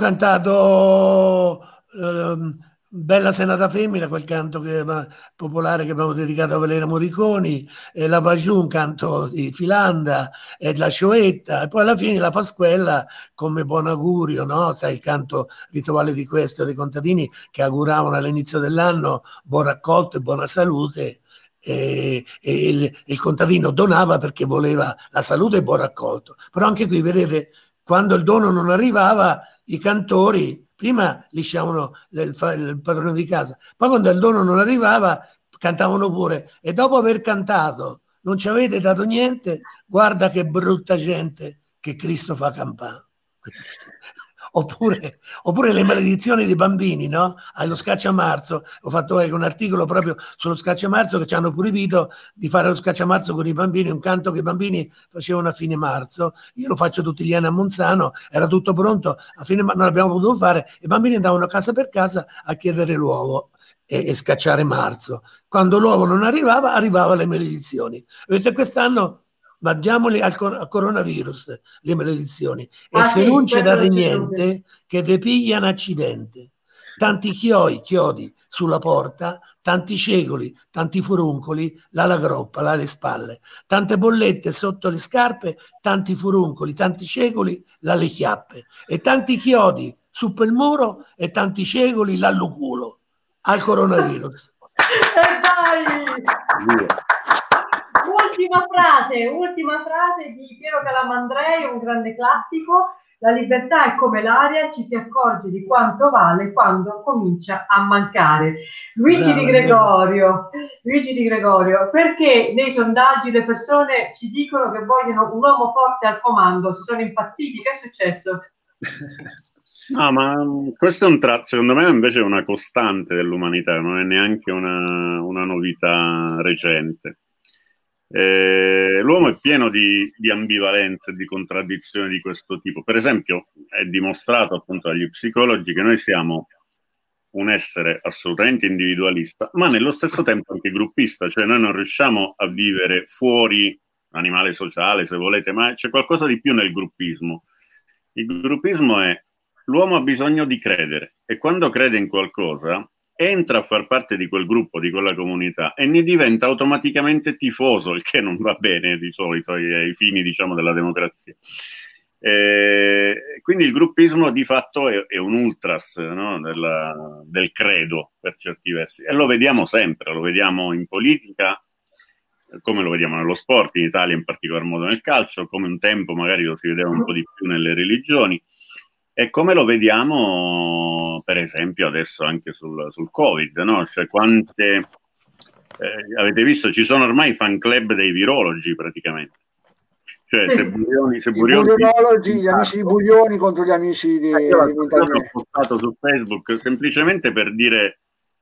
cantato Bella Senata Femmina, quel canto popolare che abbiamo dedicato a Valeria Morriconi, la Bagiù, un canto di Filanda, la Scioetta, e poi alla fine la Pasquella come buon augurio, no? Sai, il canto rituale di questo, dei contadini che auguravano all'inizio dell'anno buon raccolto e buona salute. E il contadino donava perché voleva la salute e buon raccolto. Però anche qui, vedete, quando il dono non arrivava, i cantori prima lisciavano il padrone di casa, poi quando il dono non arrivava cantavano pure, e dopo aver cantato non ci avete dato niente, guarda che brutta gente che Cristo fa campare. Oppure le maledizioni dei bambini, no? Allo Scacciamarzo, ho fatto un articolo proprio sullo Scacciamarzo, che ci hanno proibito di fare lo Scacciamarzo con i bambini, un canto che i bambini facevano a fine marzo. Io lo faccio tutti gli anni a Monzano, era tutto pronto, a fine marzo non l'abbiamo potuto fare, i bambini andavano casa per casa a chiedere l'uovo e scacciare marzo. Quando l'uovo non arrivava, arrivavano le maledizioni. Vedete, quest'anno ma diamoli al coronavirus le maledizioni, e se non ci date niente, che vi piglia un accidente. Tanti chiodi sulla porta, tanti cecoli, tanti furuncoli, là la groppa, là le spalle, tante bollette sotto le scarpe, tanti furuncoli, tanti cecoli, là le chiappe, e tanti chiodi su per il muro e tanti cecoli, là al culo, al coronavirus. E dai! Ultima frase di Piero Calamandrei, un grande classico. La libertà è come l'aria, ci si accorge di quanto vale quando comincia a mancare. Luigi Di Gregorio, perché nei sondaggi le persone ci dicono che vogliono un uomo forte al comando? Si sono impazziti? Che è successo? No, ma questo è un tratto, secondo me invece è una costante dell'umanità, non è neanche una novità recente. L'uomo è pieno di ambivalenze e di contraddizioni di questo tipo. Per esempio, è dimostrato appunto dagli psicologi che noi siamo un essere assolutamente individualista, ma nello stesso tempo anche gruppista, cioè noi non riusciamo a vivere fuori, animale sociale se volete, ma c'è qualcosa di più nel gruppismo. Il gruppismo è l'uomo ha bisogno di credere, e quando crede in qualcosa entra a far parte di quel gruppo, di quella comunità, e ne diventa automaticamente tifoso, il che non va bene di solito ai fini, diciamo, della democrazia. Quindi il gruppismo di fatto è un ultras, no? del credo, per certi versi, e lo vediamo sempre, lo vediamo in politica, come lo vediamo nello sport, in Italia in particolar modo nel calcio, come un tempo magari lo si vedeva un po' di più nelle religioni, e come lo vediamo per esempio adesso anche sul Covid, no? Cioè quante avete visto, ci sono ormai i fan club dei virologi praticamente, cioè sì. se Burioni gli amici di Burioni contro gli amici di Montagnè. Ho postato su Facebook semplicemente per dire,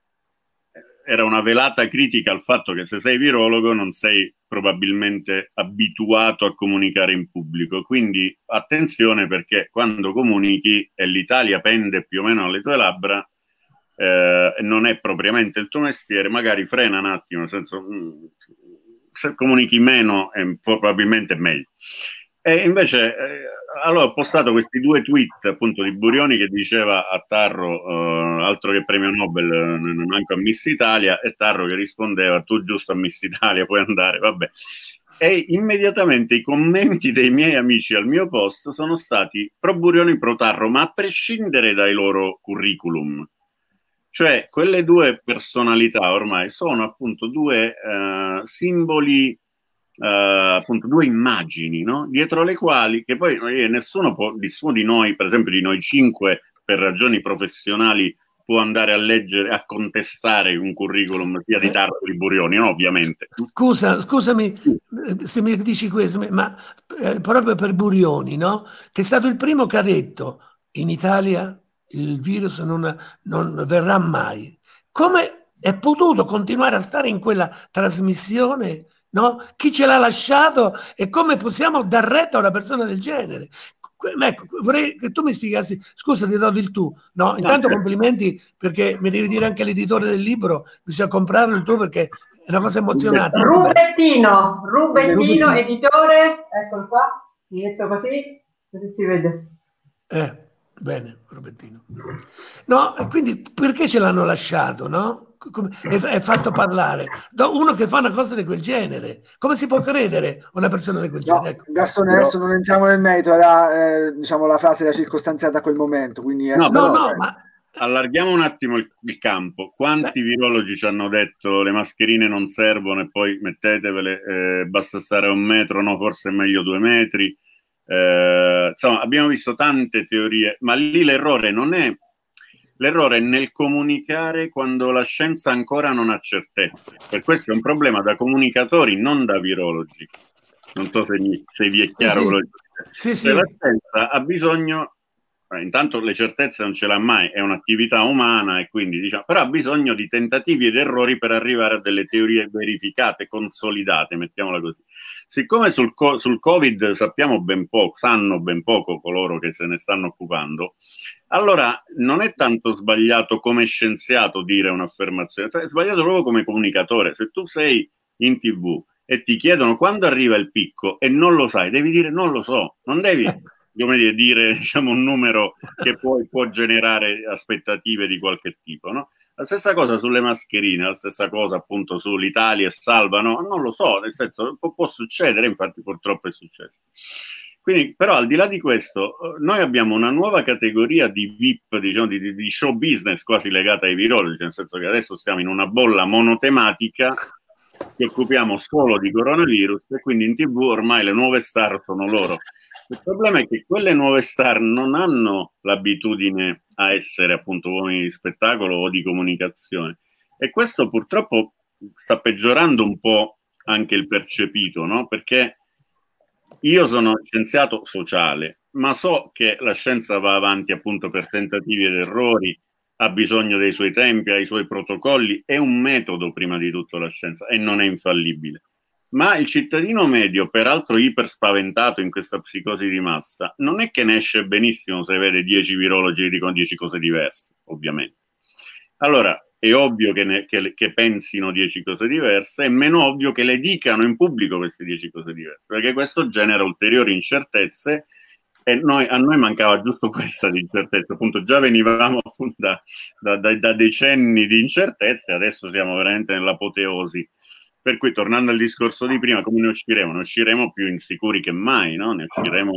era una velata critica al fatto che se sei virologo non sei probabilmente abituato a comunicare in pubblico, quindi attenzione, perché quando comunichi e l'Italia pende più o meno alle tue labbra, non è propriamente il tuo mestiere, magari frena un attimo, nel senso, se comunichi meno probabilmente è meglio. E invece allora ho postato questi 2 tweet appunto di Burioni che diceva a Tarro altro che premio Nobel, manco a Miss Italia, e Tarro che rispondeva tu giusto a Miss Italia puoi andare, vabbè. E immediatamente i commenti dei miei amici al mio post sono stati pro Burioni, pro Tarro, ma a prescindere dai loro curriculum. Cioè quelle 2 personalità ormai sono appunto 2 simboli, appunto 2 immagini, no? Dietro le quali, che poi nessuno di noi, per esempio di noi 5, per ragioni professionali può andare a leggere, a contestare un curriculum sia di Tarro che di Burioni, no? Ovviamente. Scusami se mi dici questo, ma proprio per Burioni, no? Che è stato il primo che ha detto in Italia il virus non verrà mai. Come è potuto continuare a stare in quella trasmissione? No? Chi ce l'ha lasciato e come possiamo dar retta a una persona del genere? Ecco, vorrei che tu mi spiegassi, scusa ti do il tu, no? Intanto complimenti, perché mi devi dire anche l'editore del libro, bisogna comprarlo il tuo perché è una cosa emozionante. Rubettino, editore, eccolo qua, mi metto così si vede. Bene, Robettino. No, quindi perché ce l'hanno lasciato, no? È fatto parlare uno che fa una cosa di quel genere, come si può credere a una persona di quel genere? Ecco. Gastone, adesso non entriamo nel merito, era diciamo la frase era circostanziata a quel momento, quindi ma allarghiamo un attimo il campo. Quanti virologi ci hanno detto le mascherine non servono e poi mettetevele, basta stare a 1 metro, no, forse è meglio 2 metri. Insomma, abbiamo visto tante teorie, ma lì l'errore è nel comunicare quando la scienza ancora non ha certezze. Per questo è un problema da comunicatori, non da virologi. Non so se vi è chiaro quello che dico. La scienza ha bisogno, intanto le certezze non ce l'ha mai, è un'attività umana, e quindi diciamo, però ha bisogno di tentativi ed errori per arrivare a delle teorie verificate, consolidate, mettiamola così. Siccome sul Covid sanno ben poco coloro che se ne stanno occupando, allora non è tanto sbagliato come scienziato dire un'affermazione, è sbagliato proprio come comunicatore. Se tu sei in TV e ti chiedono quando arriva il picco e non lo sai, devi dire non lo so, non devi dire diciamo un numero che poi può generare aspettative di qualche tipo, no? La stessa cosa sulle mascherine, la stessa cosa appunto sull'Italia e salvano, non lo so, nel senso può succedere, infatti purtroppo è successo. Quindi, però, al di là di questo, noi abbiamo una nuova categoria di VIP, diciamo, di show business quasi legata ai virologi, nel senso che adesso stiamo in una bolla monotematica che occupiamo solo di coronavirus e quindi in TV ormai le nuove star sono loro. Il problema è che quelle nuove star non hanno l'abitudine a essere appunto uomini di spettacolo o di comunicazione e questo purtroppo sta peggiorando un po' anche il percepito, no? Perché io sono scienziato sociale, ma so che la scienza va avanti appunto per tentativi ed errori, ha bisogno dei suoi tempi, ha i suoi protocolli, è un metodo prima di tutto la scienza e non è infallibile. Ma il cittadino medio, peraltro iper spaventato in questa psicosi di massa, non è che ne esce benissimo se vede 10 virologi che dicono 10 cose diverse, ovviamente. Allora, è ovvio che pensino 10 cose diverse, è meno ovvio che le dicano in pubblico queste 10 cose diverse, perché questo genera ulteriori incertezze e a noi mancava giusto questa di incertezza, appunto già venivamo appunto da decenni di incertezze, adesso siamo veramente nell'apoteosi. Per cui, tornando al discorso di prima, come ne usciremo? Ne usciremo più insicuri che mai, no? Ne usciremo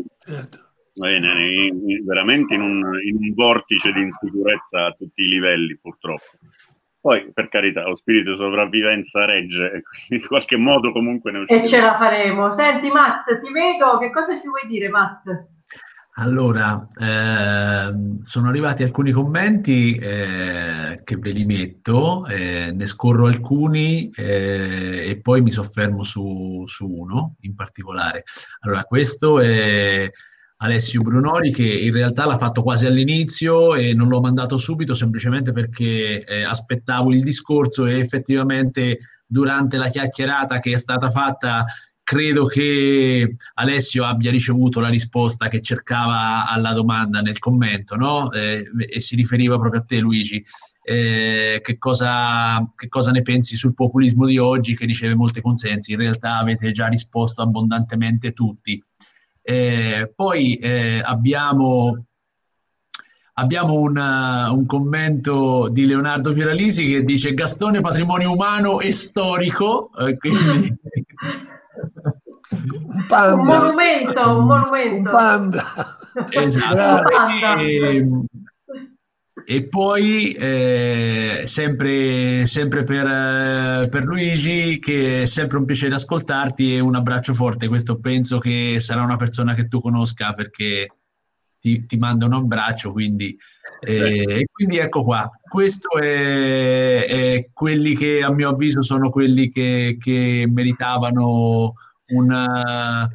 veramente in un vortice di insicurezza a tutti i livelli, purtroppo. Poi, per carità, lo spirito di sopravvivenza regge, e quindi in qualche modo comunque ne usciremo. E ce la faremo. Senti, Max, ti vedo, che cosa ci vuoi dire, Max? Allora, sono arrivati alcuni commenti che ve li metto, ne scorro alcuni e poi mi soffermo su uno in particolare. Allora, questo è Alessio Brunori che in realtà l'ha fatto quasi all'inizio e non l'ho mandato subito semplicemente perché aspettavo il discorso e effettivamente durante la chiacchierata che è stata fatta credo che Alessio abbia ricevuto la risposta che cercava alla domanda nel commento, no? E si riferiva proprio a te, Luigi. Che cosa ne pensi sul populismo di oggi che riceve molti consensi? In realtà avete già risposto abbondantemente tutti. Poi abbiamo un commento di Leonardo Fioralisi che dice Gastone patrimonio umano e storico, quindi un panda. Un monumento. Un panda. Esatto. E poi sempre per Luigi, che è sempre un piacere ascoltarti e un abbraccio forte. Questo penso che sarà una persona che tu conosca perché ti manda un abbraccio, quindi ecco qua. Questo è quelli che a mio avviso sono quelli che meritavano un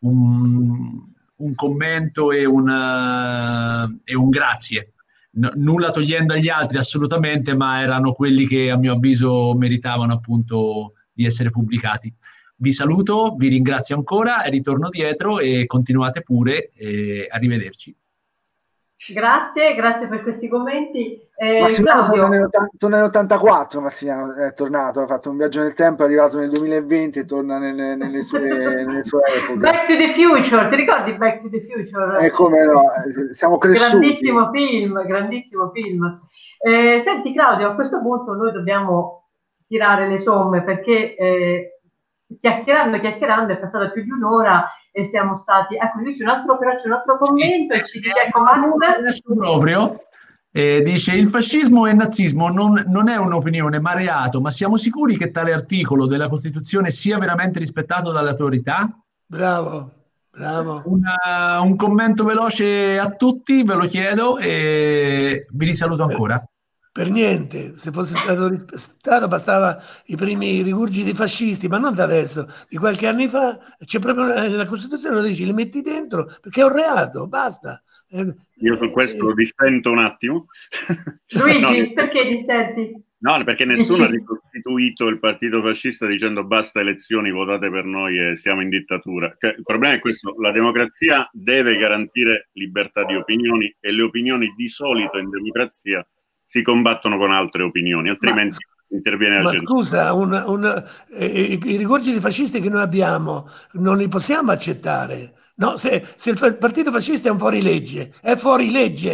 commento e un grazie. Nulla togliendo agli altri assolutamente, ma erano quelli che a mio avviso meritavano appunto di essere pubblicati. Vi saluto, vi ringrazio ancora, ritorno dietro e continuate pure. Arrivederci. Grazie per questi commenti. Massimiliano torna nell'84, Massimiliano è tornato, ha fatto un viaggio nel tempo, è arrivato nel 2020 e torna nelle sue epoche. Back to the Future, ti ricordi Back to the Future? Come no, siamo cresciuti. Grandissimo film. Senti Claudio, a questo punto noi dobbiamo tirare le somme perché chiacchierando è passata più di un'ora e siamo stati, ecco, qui c'è un altro commento e ci dice, ecco, Max proprio dice il fascismo e il nazismo non è un'opinione ma reato, ma siamo sicuri che tale articolo della Costituzione sia veramente rispettato dalle autorità? Bravo. Un commento veloce a tutti, ve lo chiedo e vi risaluto ancora. Per niente, se fosse stato rispettato bastava i primi rigurgiti fascisti, ma non da adesso, di qualche anni fa, c'è proprio la Costituzione, lo dice, li metti dentro perché è un reato, basta. Io su questo dissento un attimo. Luigi, perché dissenti? No, perché nessuno ha ricostituito il partito fascista dicendo basta elezioni, votate per noi e siamo in dittatura. Cioè, il problema è questo, la democrazia deve garantire libertà di opinioni e le opinioni di solito in democrazia si combattono con altre opinioni, altrimenti interviene la censura. Scusa, i rigorgiti fascisti che noi abbiamo non li possiamo accettare. No, se il partito fascista è un fuorilegge, è fuorilegge.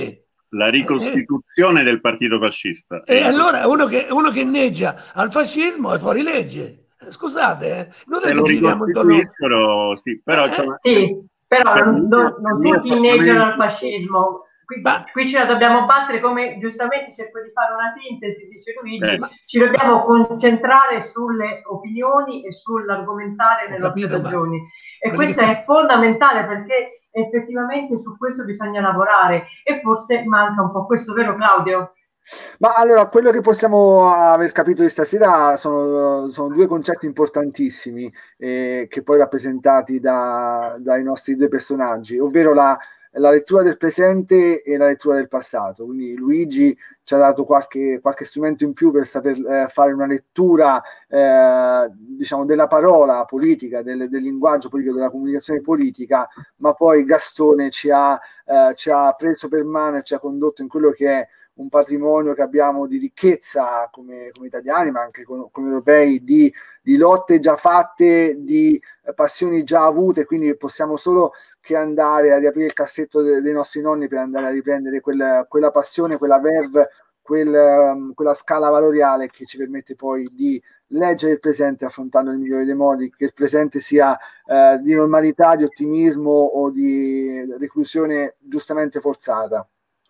La ricostituzione del partito fascista. E allora uno che inneggia al fascismo è fuori legge. Scusate, non è lo ricostituiscono, sì, però sì, però non tutti inneggiano al fascismo. Qui ce la dobbiamo battere, come giustamente cerco di fare una sintesi, dice Luigi, ci dobbiamo concentrare sulle opinioni e sull'argomentare le nostre ragioni. E questo è fondamentale, perché effettivamente su questo bisogna lavorare e forse manca un po' questo, vero Claudio? Ma allora, quello che possiamo aver capito di stasera sono due concetti importantissimi che poi rappresentati dai nostri due personaggi, ovvero la lettura del presente e la lettura del passato. Quindi Luigi ci ha dato qualche strumento in più per saper fare una lettura diciamo della parola politica, del linguaggio politico, della comunicazione politica, ma poi Gastone ci ha preso per mano e ci ha condotto in quello che è un patrimonio che abbiamo di ricchezza come italiani, ma anche come europei, di lotte già fatte, di passioni già avute, quindi possiamo solo che andare a riaprire il cassetto dei nostri nonni per andare a riprendere quella passione, quella verve, quella scala valoriale che ci permette poi di leggere il presente affrontando nel migliore dei modi, che il presente sia di normalità, di ottimismo o di reclusione giustamente forzata.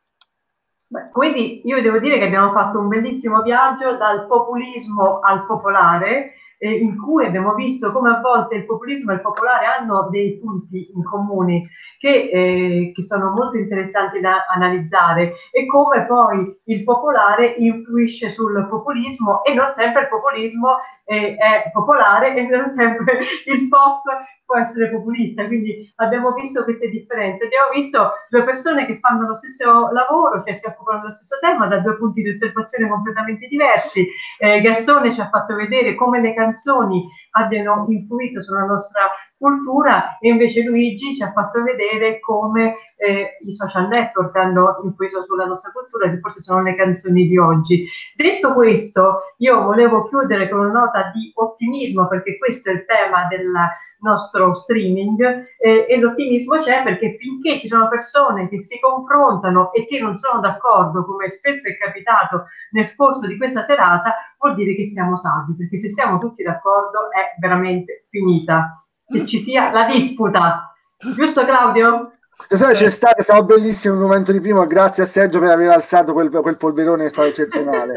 Quindi io devo dire che abbiamo fatto un bellissimo viaggio dal populismo al popolare, in cui abbiamo visto come a volte il populismo e il popolare hanno dei punti in comune che sono molto interessanti da analizzare, e come poi il popolare influisce sul populismo, e non sempre il populismo è popolare, e non sempre il pop può essere populista. Quindi abbiamo visto queste differenze, abbiamo visto due persone che fanno lo stesso lavoro, cioè si occupano dello stesso tema da due punti di osservazione completamente diversi. Gastone ci ha fatto vedere come le canzoni abbiano influito sulla nostra cultura, e invece Luigi ci ha fatto vedere come i social network hanno influito sulla nostra cultura, che forse sono le canzoni di oggi. Detto questo, io volevo chiudere con una nota di ottimismo, perché questo è il tema del nostro streaming, e l'ottimismo c'è perché finché ci sono persone che si confrontano e che non sono d'accordo, come spesso è capitato nel corso di questa serata, vuol dire che siamo salvi, perché se siamo tutti d'accordo è veramente finita, che ci sia la disputa. Giusto Claudio? Stasera c'è stato bellissimo il momento di prima, grazie a Sergio per aver alzato quel polverone, è stato eccezionale.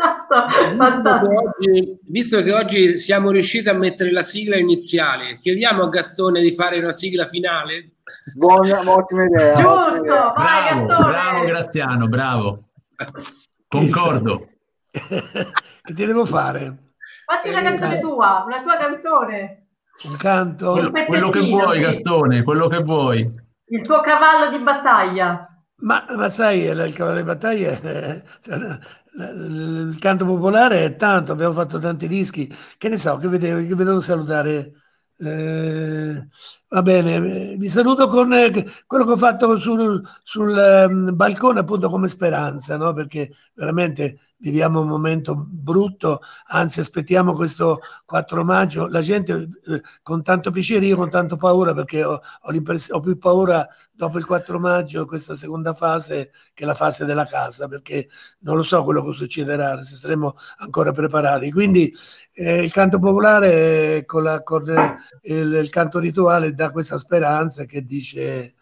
Visto che oggi siamo riusciti a mettere la sigla iniziale, chiediamo a Gastone di fare una sigla finale. Ottima idea. Giusto, vai Gastone. Bravo Graziano, bravo. Concordo. Che ti devo fare? Fatti una canzone tua, una tua canzone. Un canto? Quello che vuoi, Gastone, quello che vuoi. Il tuo cavallo di battaglia. Ma sai, il cavallo di battaglia, il canto popolare è tanto, abbiamo fatto tanti dischi, che ne so, che vedevo salutare. Va bene, vi saluto con quello che ho fatto sul balcone, appunto, come speranza, no? Perché veramente viviamo un momento brutto, anzi aspettiamo questo 4 maggio, la gente con tanto piacere, io con tanto paura, perché ho più paura dopo il 4 maggio, questa seconda fase, che la fase della casa, perché non lo so quello che succederà, se saremo ancora preparati. Quindi il canto popolare con il canto rituale dà questa speranza che dice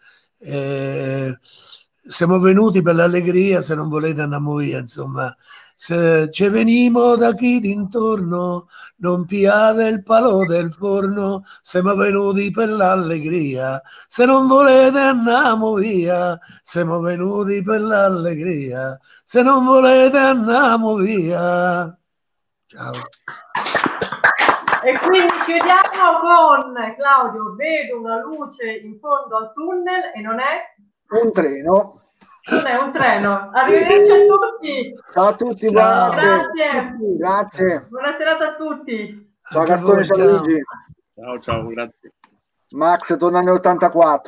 siamo venuti per l'allegria, se non volete andiamo via, insomma. Se ci venimo da chi d'intorno, non piate il palo del forno, siamo venuti per l'allegria, se non volete andiamo via, siamo venuti per l'allegria, se non volete andiamo via. Ciao. E quindi chiudiamo con Claudio, vedo una luce in fondo al tunnel e non è? Un treno. Non è un treno. Arrivederci a tutti. Ciao a tutti, grazie. Buona serata a tutti. Ciao Gastone, ciao Luigi. Ciao, grazie. Max torna nell'84.